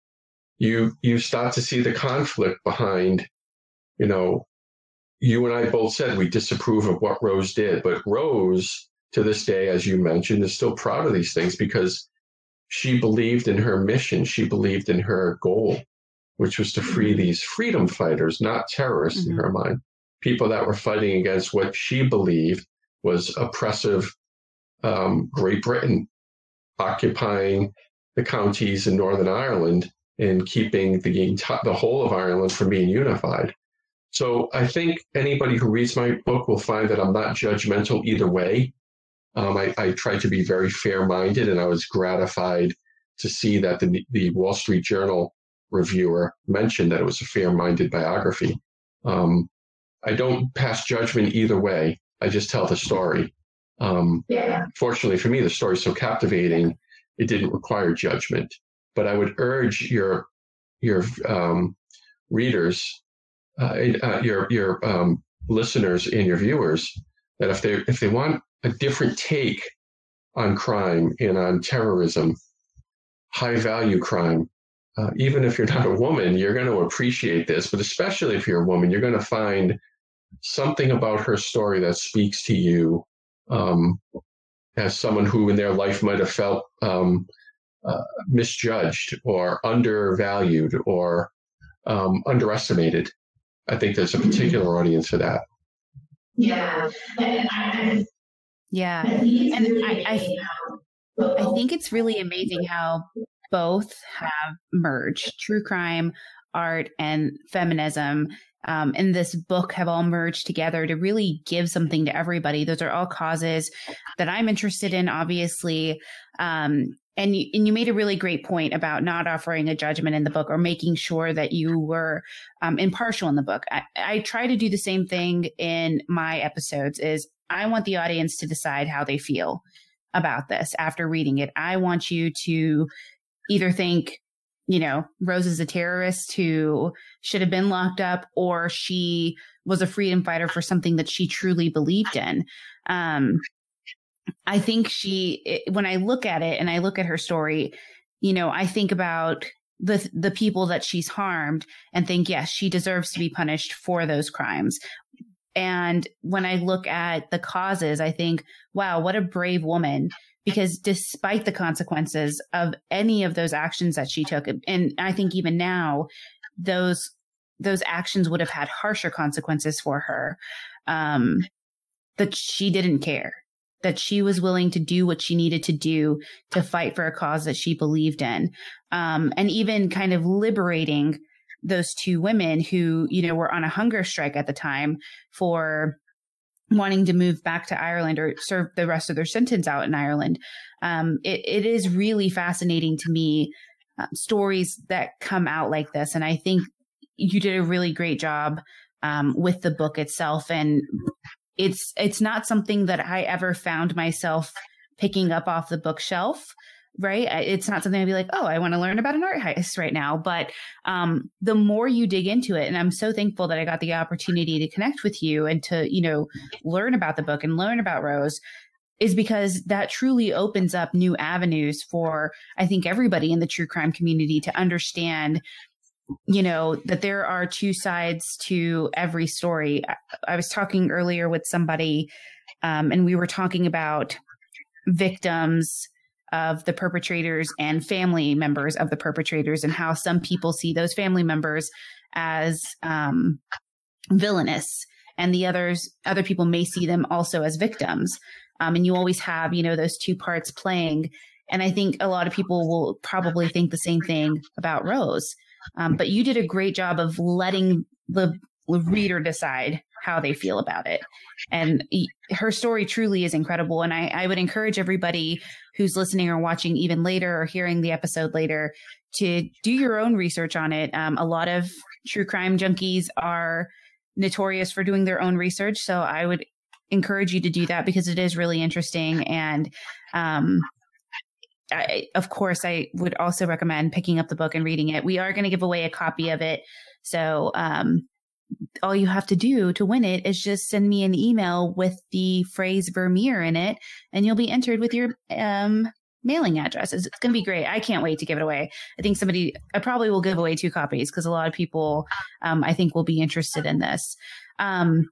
You you start to see the conflict behind, you know, you and I both said we disapprove of what Rose did, but Rose, to this day, as you mentioned, is still proud of these things because she believed in her mission. She believed in her goal, which was to free these freedom fighters, not terrorists mm-hmm. in her mind, people that were fighting against what she believed was oppressive um, Great Britain, occupying the counties in Northern Ireland and keeping the, the whole of Ireland from being unified. So I think anybody who reads my book will find that I'm not judgmental either way. Um, I, I try to be very fair-minded, and I was gratified to see that the, the Wall Street Journal reviewer mentioned that it was a fair-minded biography. Um, I don't pass judgment either way. I just tell the story. Um, yeah. Fortunately for me, the story is so captivating, it didn't require judgment. but I would urge your your um, readers, uh, uh, your your um, listeners and your viewers, that if they if they want a different take on crime and on terrorism, high value crime, uh, even if you're not a woman, you're going to appreciate this. But especially if you're a woman, you're going to find something about her story that speaks to you um, as someone who in their life might have felt um, uh, misjudged or undervalued or um, underestimated. I think there's a particular audience for that. Yeah. Yeah. And I, I, I think it's really amazing how both have merged. True crime, art, and feminism um, in this book have all merged together to really give something to everybody. Those are all causes that I'm interested in, obviously. Um, and you, and you made a really great point about not offering a judgment in the book or making sure that you were um, impartial in the book. I, I try to do the same thing in my episodes. Is I want the audience to decide how they feel about this after reading it. I want you to either think, you know, Rose is a terrorist who should have been locked up, or she was a freedom fighter for something that she truly believed in. Um, I think she, it, when I look at it and I look at her story, you know, I think about the the people that she's harmed and think, yes, she deserves to be punished for those crimes. And when I look at the causes, I think, wow, what a brave woman. Because despite the consequences of any of those actions that she took, and I think even now, those those actions would have had harsher consequences for her, um, that she didn't care, that she was willing to do what she needed to do to fight for a cause that she believed in, um, and even kind of liberating those two women who, you know, were on a hunger strike at the time for wanting to move back to Ireland or serve the rest of their sentence out in Ireland. Um, it, it is really fascinating to me, um, stories that come out like this. And I think you did a really great job um, with the book itself. And it's, it's not something that I ever found myself picking up off the bookshelf. Right. It's not something I'd be like, oh, I want to learn about an art heist right now. But um, the more you dig into it, and I'm so thankful that I got the opportunity to connect with you and to, you know, learn about the book and learn about Rose, is because that truly opens up new avenues for, I think, everybody in the true crime community to understand, you know, that there are two sides to every story. I, I was talking earlier with somebody um, and we were talking about victims of the perpetrators and family members of the perpetrators, and how some people see those family members as um, villainous, and the others, other people may see them also as victims. Um, and you always have, you know, those two parts playing. And I think a lot of people will probably think the same thing about Rose. Um, but you did a great job of letting the reader decide how they feel about it. And her story truly is incredible. And I, I would encourage everybody who's listening or watching even later or hearing the episode later to do your own research on it. Um, a lot of true crime junkies are notorious for doing their own research. So I would encourage you to do that because it is really interesting. And um, I, of course, I would also recommend picking up the book and reading it. We are going to give away a copy of it. So um, all you have to do to win it is just send me an email with the phrase Vermeer in it, and you'll be entered with your um, mailing address. It's, it's going to be great. I can't wait to give it away. I think somebody, I probably will give away two copies because a lot of people, um, I think, will be interested in this. Um,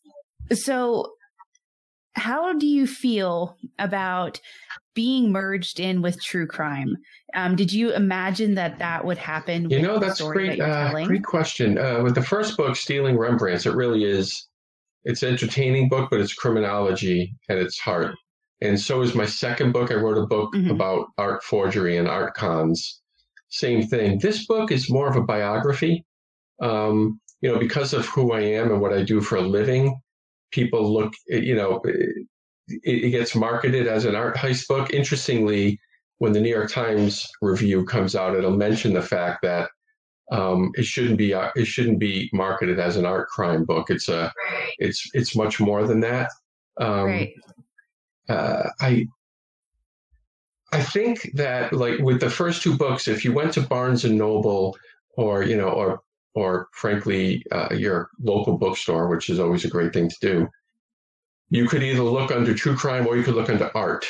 so how do you feel about being merged in with true crime? Um, did you imagine that that would happen? You know, that's great. That uh, great question. Uh, with the first book, Stealing Rembrandts, it really is, it's an entertaining book, but it's criminology at its heart. And so is my second book. I wrote a book mm-hmm. about art forgery and art cons. Same thing. This book is more of a biography. Um, you know, because of who I am and what I do for a living, people look, you know, it, it gets marketed as an art heist book. Interestingly, when the New York Times review comes out, it'll mention the fact that um, it shouldn't be it shouldn't be marketed as an art crime book. It's a it's it's much more than that. Um, right. uh, I I think that, like with the first two books, if you went to Barnes and Noble, or you know, or or frankly, uh, your local bookstore, which is always a great thing to do, you could either look under true crime or you could look under art.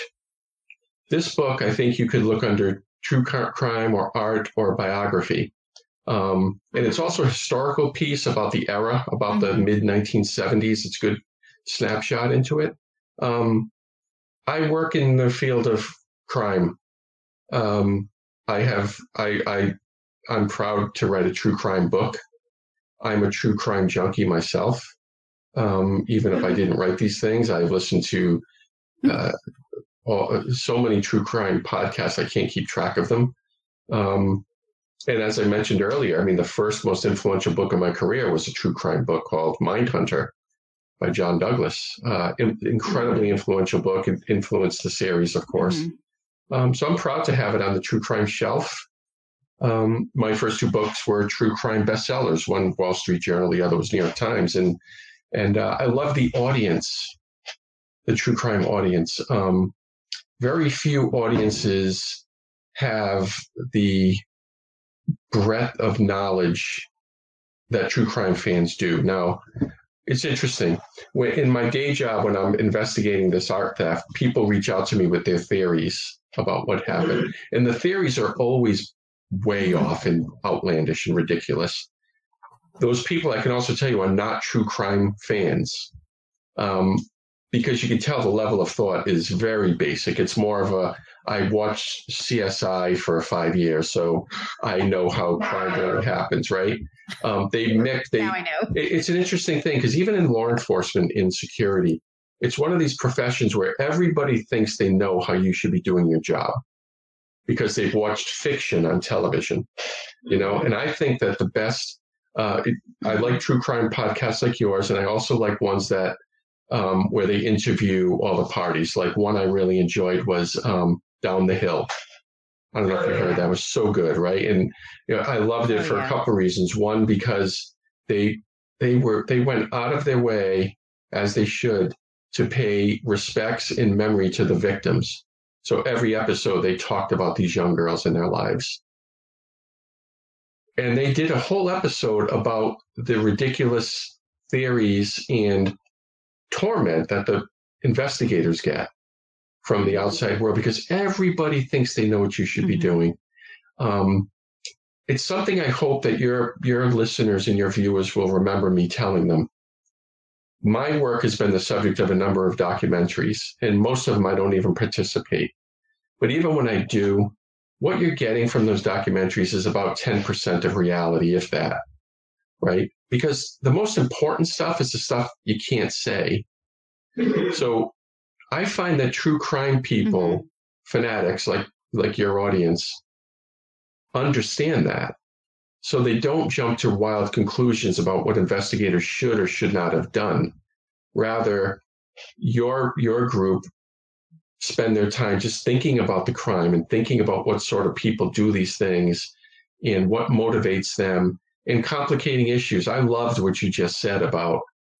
This book, I think, you could look under true crime or art or biography. Um, and it's also a historical piece about the era, about mm-hmm. the mid nineteen seventies. It's a good snapshot into it. Um, I work in the field of crime. Um, I have, I, I, I'm proud to write a true crime book. I'm a true crime junkie myself. Um, even if I didn't write these things, I've listened to uh, all, so many true crime podcasts, I can't keep track of them. Um, and as I mentioned earlier, I mean, the first most influential book of my career was a true crime book called Mindhunter by John Douglas. Uh, in, incredibly influential book. It influenced the series, of course. Mm-hmm. Um, so I'm proud to have it on the true crime shelf. Um, my first two books were true crime bestsellers. One Wall Street Journal, the other was New York Times. And and uh, I love the audience, the true crime audience. Um, very few audiences have the breadth of knowledge that true crime fans do. Now, it's interesting. When, in my day job, when I'm investigating this art theft, people reach out to me with their theories about what happened. And the theories are always way off and outlandish and ridiculous. Those people, I can also tell you, are not true crime fans, um, because you can tell the level of thought is very basic. It's more of a, I watched C S I for five years, so I know how crime really happens, right? Um, they mix. They, now I know. It, it's an interesting thing because even in law enforcement, in security, it's one of these professions where everybody thinks they know how you should be doing your job because they've watched fiction on television, you know. And I think that the best, uh, it, I like true crime podcasts like yours, and I also like ones that um, where they interview all the parties. Like one I really enjoyed was um, Down the Hill. I don't know if you heard that. It was so good, right? And you know, I loved it oh, for yeah. a couple of reasons. One, because they they were they went out of their way, as they should, to pay respects in memory to the victims. So every episode they talked about these young girls in their lives. And they did a whole episode about the ridiculous theories and torment that the investigators get from the outside world, because everybody thinks they know what you should mm-hmm. be doing. Um, it's something I hope that your your listeners and your viewers will remember me telling them. My work has been the subject of a number of documentaries, and most of them I don't even participate. But even when I do, what you're getting from those documentaries is about ten percent of reality, if that, right? Because the most important stuff is the stuff you can't say. So I find that true crime people, mm-hmm. fanatics like like your audience, understand that. So they don't jump to wild conclusions about what investigators should or should not have done. Rather, your your group spend their time just thinking about the crime and thinking about what sort of people do these things and what motivates them and complicating issues. I loved what you just said about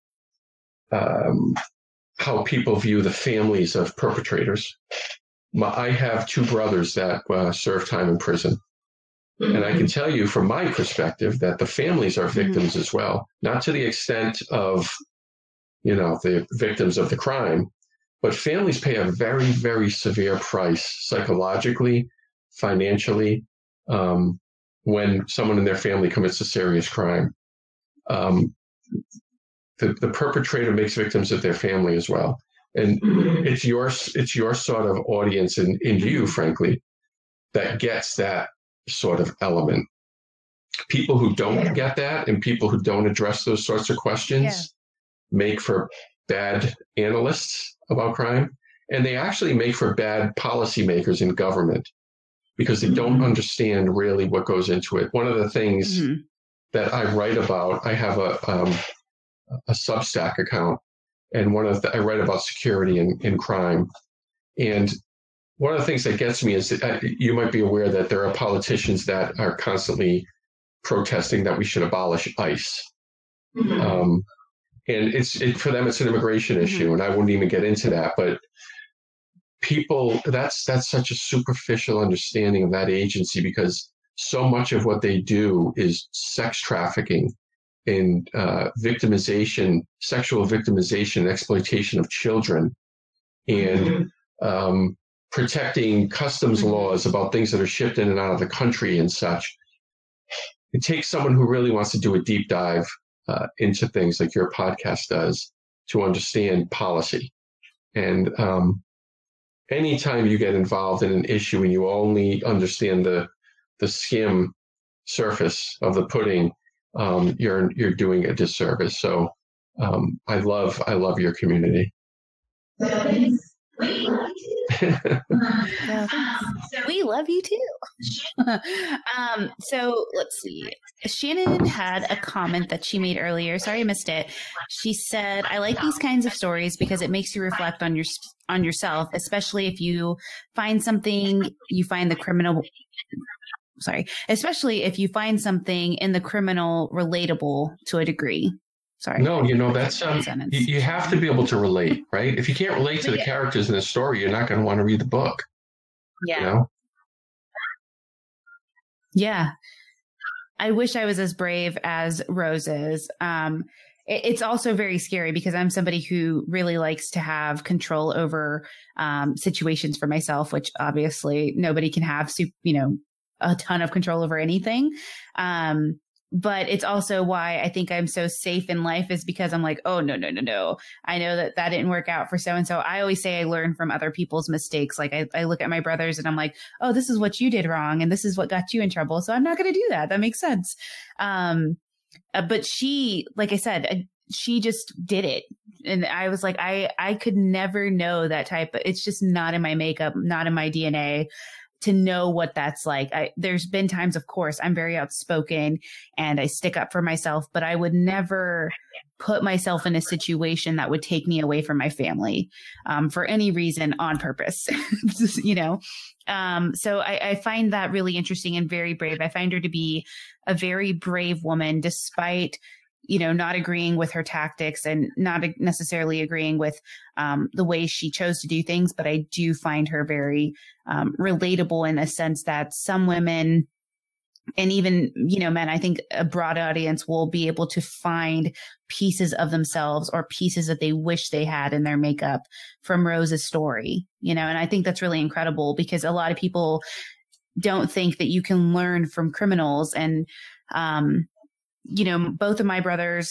um, how people view the families of perpetrators. My, I have two brothers that uh, serve time in prison. Mm-hmm. And I can tell you from my perspective that the families are victims mm-hmm. as well, not to the extent of, you know, the victims of the crime, but families pay a very, very severe price psychologically, financially, um, when someone in their family commits a serious crime. Um, the, the perpetrator makes victims of their family as well. And it's your, it's your sort of audience and in, in you, frankly, that gets that sort of element. People who don't get that and people who don't address those sorts of questions yeah. make for bad analysts about crime, and they actually make for bad policymakers in government because they don't mm-hmm. understand really what goes into it. One of the things mm-hmm. that I write about, I have a um, a Substack account, and one of the, I write about security and, and crime. And one of the things that gets me is that uh, you might be aware that there are politicians that are constantly protesting that we should abolish ICE. Mm-hmm. Um, and it's it, for them, it's an immigration issue, mm-hmm. and I wouldn't even get into that. But people, that's that's such a superficial understanding of that agency, because so much of what they do is sex trafficking and uh, victimization, sexual victimization and exploitation of children, and um, protecting customs laws about things that are shipped in and out of the country and such. It takes someone who really wants to do a deep dive uh, into things like your podcast does to understand policy. And um, anytime you get involved in an issue and you only understand the the skim surface of the pudding, um, you're you're doing a disservice. So um, I love I love your community. Well, we love you too. um, so let's see. Shannon had a comment that she made earlier. Sorry I missed it. She said, "I like these kinds of stories because it makes you reflect on your on yourself, especially if you find something you find the criminal." Sorry, especially if you find something in the criminal relatable to a degree. Sorry. No, you know, that's, um, you, you have to be able to relate, right? If you can't relate to the yeah. characters in the story, you're not going to want to read the book. Yeah. You know? Yeah. I wish I was as brave as Rose is. Um, it, it's also very scary because I'm somebody who really likes to have control over um, situations for myself, which obviously nobody can have, you know, a ton of control over anything. Um, but it's also why I think I'm so safe in life, is because I'm like, oh, no, no, no, no. I know that that didn't work out for so-and-so. I always say I learn from other people's mistakes. Like I, I look at my brothers and I'm like, oh, this is what you did wrong. And this is what got you in trouble. So I'm not going to do that. That makes sense. Um, uh, but she, like I said, uh, she just did it. And I was like, I, I could never know that type of, it's just not in my makeup, not in my D N A. To know what that's like. I, there's been times, of course, I'm very outspoken and I stick up for myself, but I would never put myself in a situation that would take me away from my family um, for any reason on purpose, you know? Um, so I, I find that really interesting and very brave. I find her to be a very brave woman, despite you know, not agreeing with her tactics and not necessarily agreeing with um, the way she chose to do things. But I do find her very um, relatable in a sense that some women and even, you know, men, I think a broad audience will be able to find pieces of themselves or pieces that they wish they had in their makeup from Rose's story, you know, and I think that's really incredible because a lot of people don't think that you can learn from criminals. And, um, you know, both of my brothers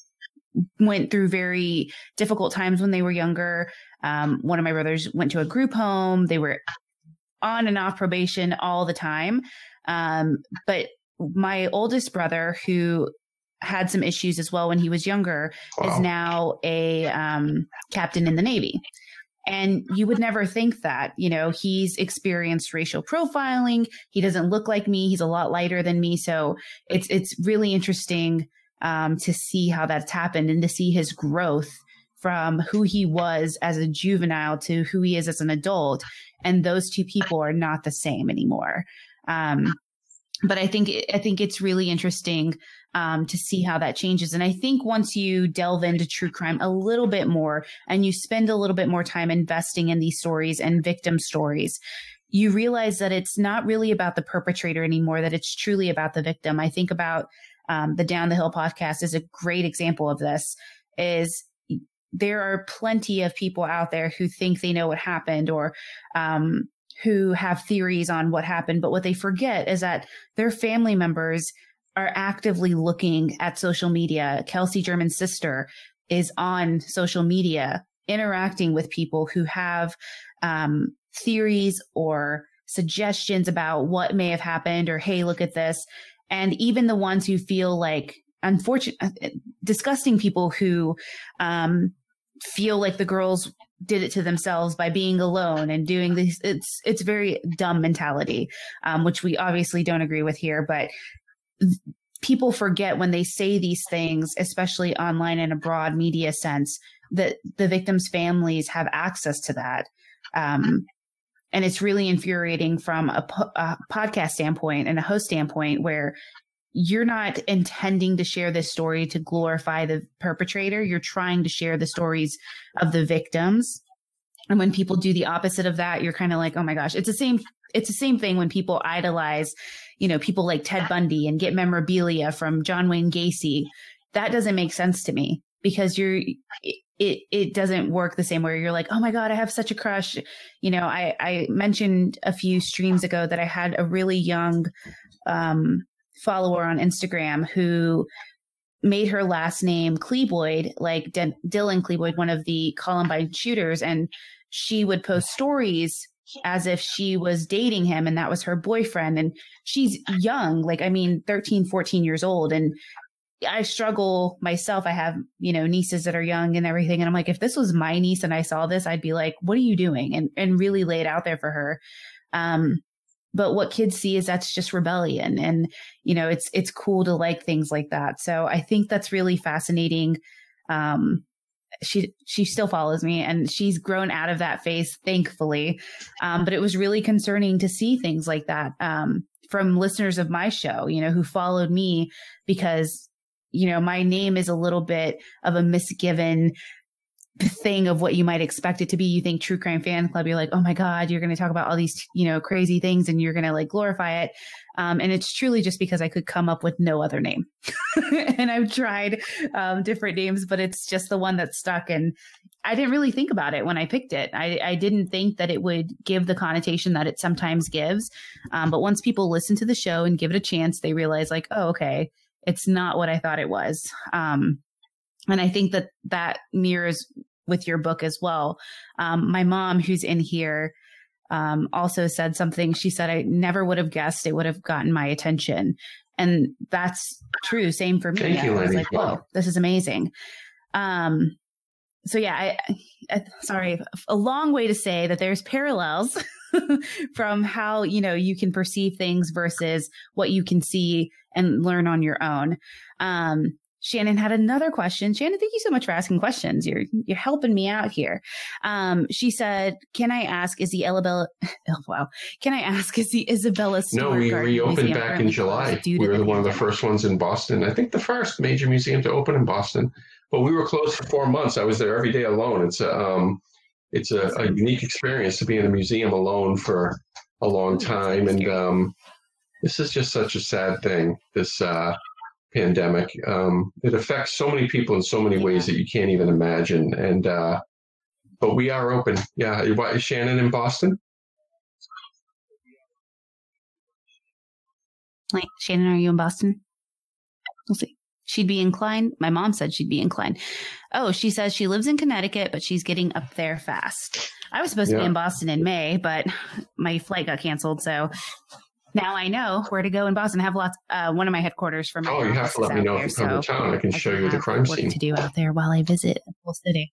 went through very difficult times when they were younger. Um, one of my brothers went to a group home. They were on and off probation all the time. Um, but my oldest brother, who had some issues as well when he was younger, wow. is now a um, captain in the Navy. And you would never think that, you know, he's experienced racial profiling. He doesn't look like me. He's a lot lighter than me. So it's, it's really interesting um, to see how that's happened and to see his growth from who he was as a juvenile to who he is as an adult. And those two people are not the same anymore. Um, but I think, I think it's really interesting um, to see how that changes. And I think once you delve into true crime a little bit more and you spend a little bit more time investing in these stories and victim stories, you realize that it's not really about the perpetrator anymore, that it's truly about the victim. I think about um, the Down the Hill podcast is a great example of this. Is there are plenty of people out there who think they know what happened or um, who have theories on what happened. But what they forget is that their family members are actively looking at social media. Kelsey German's sister is on social media interacting with people who have um, theories or suggestions about what may have happened or, hey, look at this. And even the ones who feel like unfortunate, disgusting people who um, feel like the girls did it to themselves by being alone and doing this. It's, it's very dumb mentality, um, which we obviously don't agree with here, but people forget when they say these things, especially online in a broad media sense, that the victims' families have access to that. Um, and it's really infuriating from a, po- a podcast standpoint and a host standpoint where you're not intending to share this story to glorify the perpetrator. You're trying to share the stories of the victims And when people do the opposite of that, you're kind of like, oh my gosh, it's the same. It's the same thing when people idolize, you know, people like Ted Bundy and get memorabilia from John Wayne Gacy. That doesn't make sense to me, because you're, it, it doesn't work the same way. You're like, oh my God, I have such a crush. You know, I, I mentioned a few streams ago that I had a really young, um, follower on Instagram who made her last name Klebold, like D- Dylan Klebold, one of the Columbine shooters. And she would post stories as if she was dating him and that was her boyfriend. And she's young, like, I mean, thirteen, fourteen years old. And I struggle myself. I have, you know, nieces that are young and everything. And I'm like, if this was my niece and I saw this, I'd be like, what are you doing? And, and really lay it out there for her. Um, but what kids see is that's just rebellion. And, you know, it's, it's cool to like things like that. So I think that's really fascinating. Um, she, she still follows me and she's grown out of that phase, thankfully. Um, but it was really concerning to see things like that, um, from listeners of my show, you know, who followed me because, you know, my name is a little bit of a misgiven thing of what you might expect it to be. You think True Crime Fan Club, you're like, oh my God, you're going to talk about all these, you know, crazy things and you're going to like glorify it. Um, and it's truly just because I could come up with no other name. And I've tried um, different names, but it's just the one that stuck. And I didn't really think about it when I picked it. I, I didn't think that it would give the connotation that it sometimes gives. Um, but once people listen to the show and give it a chance, they realize like, oh, okay, it's not what I thought it was. Um, and I think that that mirrors with your book as well. Um, my mom, who's in here, um, also said something. She said, I never would have guessed it would have gotten my attention. And that's true. Same for me. Thank I you, was Lady. like, whoa, this is amazing. Um, so yeah, I, I, sorry, a long way to say that there's parallels from how, you know, you can perceive things versus what you can see and learn on your own. Um, Shannon had another question. Shannon, thank you so much for asking questions. You're you're helping me out here. Um, she said, "Can I ask, is the Isabella? Oh, wow. Can I ask, is the Isabella Stewart No, we Garden reopened Museum back in July. We were the, one of the first ones in Boston. I think the first major museum to open in Boston. But we were closed for four months. I was there every day alone. It's a um, it's a, a unique experience to be in a museum alone for a long time. And um, this is just such a sad thing. This. Uh, pandemic. Um, it affects so many people in so many ways that you can't even imagine. And, uh, but we are open. Yeah. Is Shannon in Boston? Like, Shannon, are you in Boston? We'll see. She'd be inclined. My mom said she'd be inclined. Oh, she says she lives in Connecticut, but she's getting up there fast. I was supposed yeah. to be in Boston in May, but my flight got canceled. So now I know where to go in Boston. I have lots. Uh, one of my headquarters for my. Oh, you have to let me know if you come to town. I can show you the crime scene. What to do out there while I visit the whole city.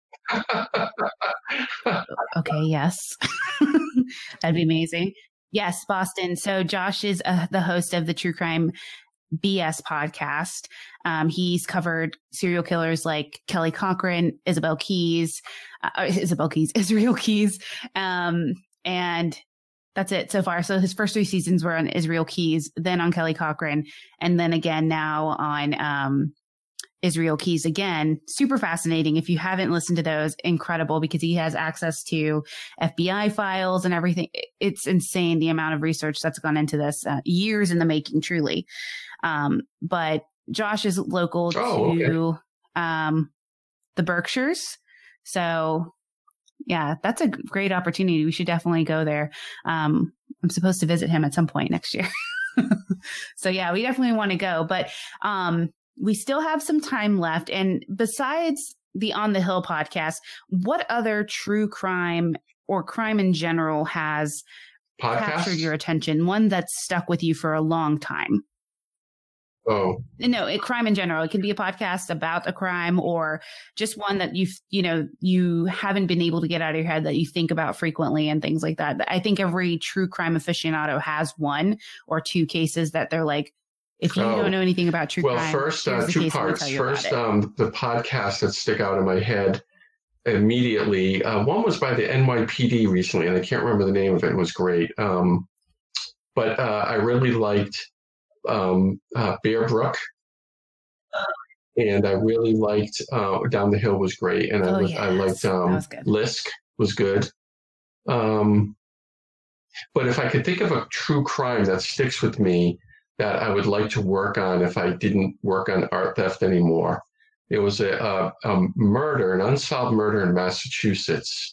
Okay. Yes, that'd be amazing. Yes, Boston. So Josh is uh, the host of the True Crime B S podcast. Um, he's covered serial killers like Kelly Cochran, Isabel Keys, uh, Isabel Keys, Israel Keys, um, and. That's it so far. So his first three seasons were on Israel Keys, then on Kelly Cochran, and then again now on um, Israel Keys again. Super fascinating. If you haven't listened to those, incredible, because he has access to F B I files and everything. It's insane the amount of research that's gone into this, uh, years in the making, truly. Um, but Josh is local oh, to okay. um, the Berkshires. So yeah, that's a great opportunity. We should definitely go there. Um, I'm supposed to visit him at some point next year. So yeah, we definitely want to go, but um, we still have some time left. And besides the On the Hill podcast, what other true crime or crime in general has Podcasts? captured your attention? One that's stuck with you for a long time? Oh, no, it, crime in general. It can be a podcast about a crime or just one that you've, you know, you haven't been able to get out of your head that you think about frequently and things like that. I think every true crime aficionado has one or two cases that they're like, if you oh. don't know anything about true well, crime. Well, first, uh, two parts. First, um, the podcasts that stick out in my head immediately. Uh, one was by the N Y P D recently, and I can't remember the name of it. It was great. Um, but uh, I really liked um uh Bear Brook, and I really liked uh Down the Hill was great, and I, oh, was, yes. I liked um Lisk was good. Um, but if I could think of a true crime that sticks with me that I would like to work on if I didn't work on art theft anymore, it was a, a, a murder, an unsolved murder in Massachusetts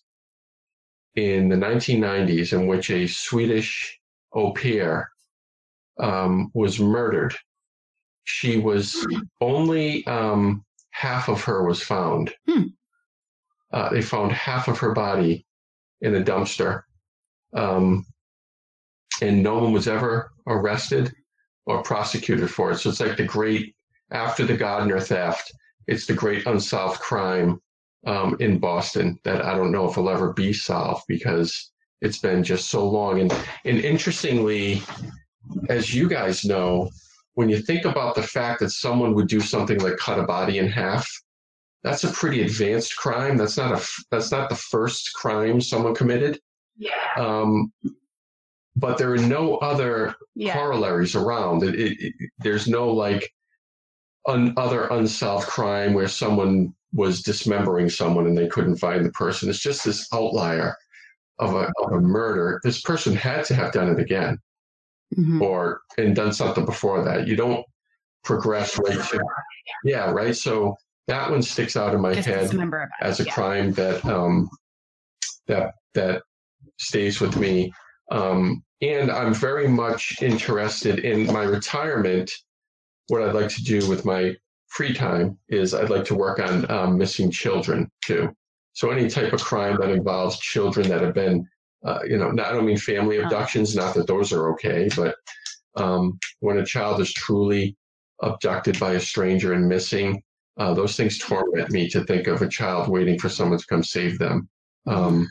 in the nineteen nineties in which a Swedish au pair um, was murdered. She was only um, half of her was found. Hmm. Uh, they found half of her body in a dumpster. Um, and no one was ever arrested or prosecuted for it. So it's like the great, after the Gardner theft, it's the great unsolved crime um, in Boston that I don't know if will ever be solved because it's been just so long. And, and interestingly, as you guys know, when you think about the fact that someone would do something like cut a body in half, that's a pretty advanced crime. That's not a, that's not the first crime someone committed. Yeah. Um, but there are no other yeah. corollaries around. It, it, it, there's no like un, other unsolved crime where someone was dismembering someone and they couldn't find the person. It's just this outlier of a, of a murder. This person had to have done it again. Mm-hmm. Or and done something before that. You don't progress right to, yeah, right. So that one sticks out in my Just head as a yeah. crime that um, that that stays with me. Um, and I'm very much interested in my retirement. What I'd like to do with my free time is I'd like to work on um, missing children too. So any type of crime that involves children that have been Uh, you know, not, I don't mean family abductions, not that those are okay, but um, when a child is truly abducted by a stranger and missing, uh, those things torment me to think of a child waiting for someone to come save them. Um,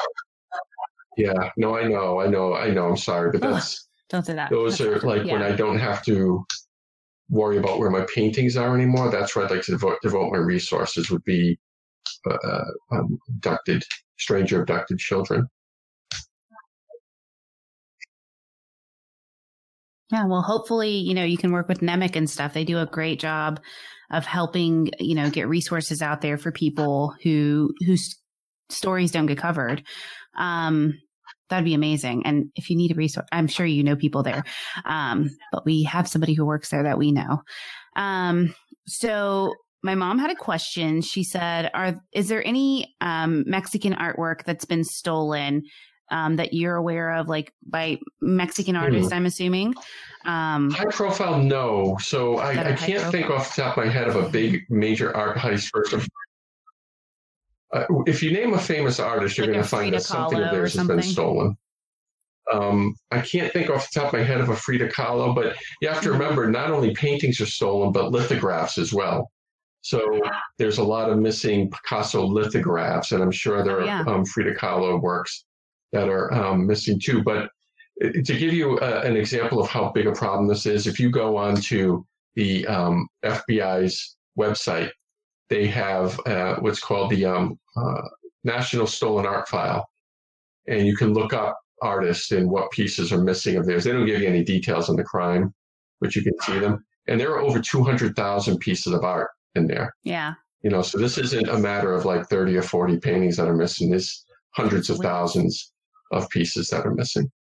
yeah, no, I know, I know, I know, I'm sorry, but that's, don't say that. Those that's are like yeah. when I don't have to worry about where my paintings are anymore. That's where I'd like to devote, devote my resources would be uh, um, abducted, stranger abducted children. Yeah, well, hopefully, you know, you can work with N M I C and stuff. They do a great job of helping, you know, get resources out there for people who whose stories don't get covered. Um, that'd be amazing. And if you need a resource, I'm sure you know people there. Um, but we have somebody who works there that we know. Um, so my mom had a question. She said, "Are is there any um, Mexican artwork that's been stolen?" Um, that you're aware of, like by Mexican artists, mm. I'm assuming. Um, high profile, no. So I, I can't profile? think off the top of my head of a big major art heist. First of, uh, if you name a famous artist, you're like going to find that something of theirs has been stolen. Um, I can't think off the top of my head of a Frida Kahlo, but you have to mm-hmm. remember not only paintings are stolen, but lithographs as well. So there's a lot of missing Picasso lithographs, and I'm sure there are yeah. um, Frida Kahlo works that are um, missing too. But to give you uh, an example of how big a problem this is, if you go on to the um, F B I's website, they have uh, what's called the um, uh, National Stolen Art File. And you can look up artists and what pieces are missing of theirs. They don't give you any details on the crime, but you can see them. And there are over two hundred thousand pieces of art in there. Yeah. You know, so this isn't a matter of like thirty or forty paintings that are missing. There's hundreds of thousands of pieces that are missing.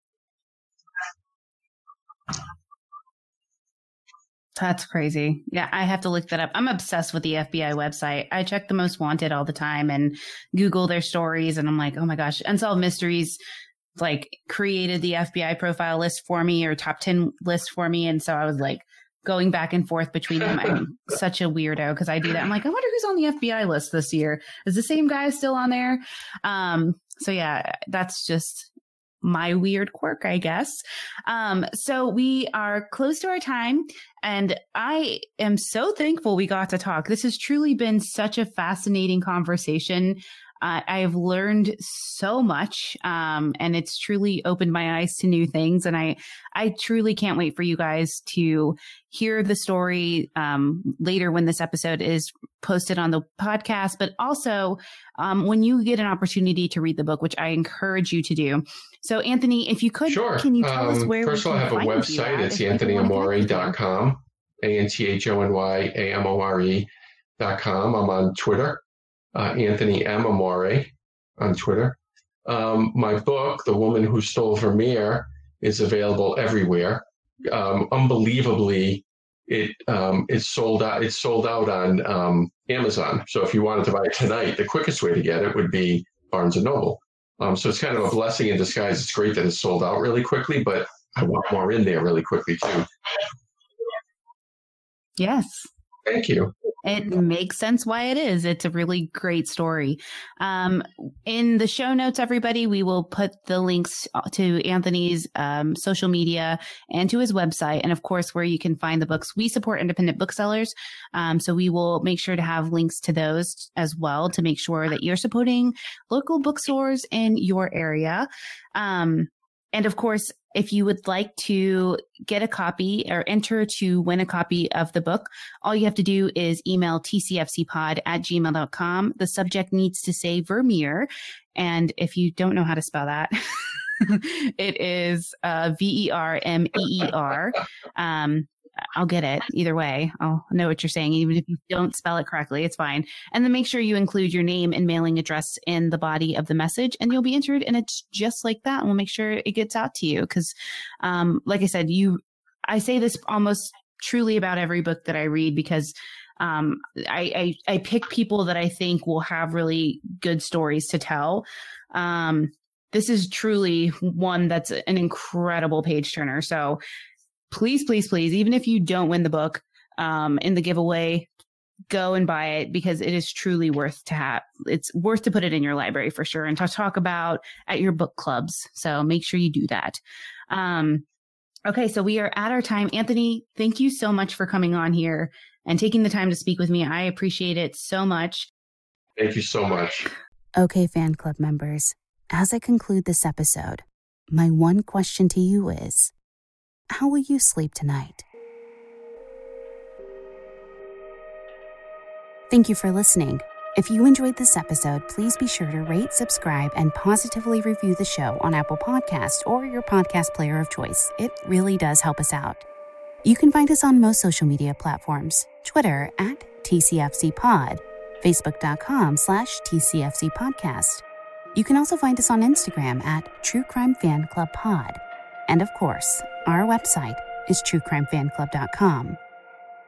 That's crazy. Yeah, I have to look that up. I'm obsessed with the F B I website. I check the most wanted all the time and Google their stories. And I'm like, oh my gosh, Unsolved Mysteries like created the F B I profile list for me or top ten list for me. And so I was like going back and forth between them. I'm such a weirdo because I do that. I'm like, I wonder who's on the F B I list this year. Is the same guy still on there? Um, So yeah, that's just my weird quirk, I guess. Um, so we are close to our time and I am so thankful we got to talk. This has truly been such a fascinating conversation. Uh, I have learned so much, um, and it's truly opened my eyes to new things. And I, I truly can't wait for you guys to hear the story um, later when this episode is posted on the podcast, but also um, when you get an opportunity to read the book, which I encourage you to do. So, Anthony, if you could, sure. can you tell um, us where first we of all, I have a website. It's anthony amore dot com, A N T H O N Y A M O R E dot com. I'm on Twitter. Uh, Anthony M. Amore on Twitter. Um, my book, The Woman Who Stole Vermeer, is available everywhere. Um, unbelievably, it um, it's sold out. It's sold out on um, Amazon. So if you wanted to buy it tonight, the quickest way to get it would be Barnes and Noble. Um, so it's kind of a blessing in disguise. It's great that it's sold out really quickly, but I want more in there really quickly too. Yes. Thank you. It makes sense why it is. It's a really great story. Um, in the show notes, everybody, we will put the links to Anthony's um, social media and to his website, and of course, where you can find the books. We support independent booksellers, um, so we will make sure to have links to those as well to make sure that you're supporting local bookstores in your area. Um, and of course, if you would like to get a copy or enter to win a copy of the book, all you have to do is email t c f c pod at gmail dot com. The subject needs to say Vermeer. And if you don't know how to spell that, it is uh, V E R M E E R. Um, I'll get it either way. I'll know what you're saying. Even if you don't spell it correctly, it's fine. And then make sure you include your name and mailing address in the body of the message, and you'll be entered. And it's just like that. And we'll make sure it gets out to you. Cause, um, like I said, you, I say this almost truly about every book that I read because, um, I, I, I pick people that I think will have really good stories to tell. Um, this is truly one that's an incredible page turner. So, Please, please, please, even if you don't win the book um, in the giveaway, go and buy it because it is truly worth to have. It's worth to put it in your library for sure and to talk about at your book clubs. So make sure you do that. Um, okay, so we are at our time. Anthony, thank you so much for coming on here and taking the time to speak with me. I appreciate it so much. Thank you so much. Okay, fan club members, as I conclude this episode, my one question to you is, how will you sleep tonight? Thank you for listening. If you enjoyed this episode, please be sure to rate, subscribe, and positively review the show on Apple Podcasts or your podcast player of choice. It really does help us out. You can find us on most social media platforms. Twitter at T C F C Pod, Facebook.com slash TCFC Podcast. You can also find us on Instagram at True Crime Fan Club Pod. And of course, our website is true crime fan club dot com.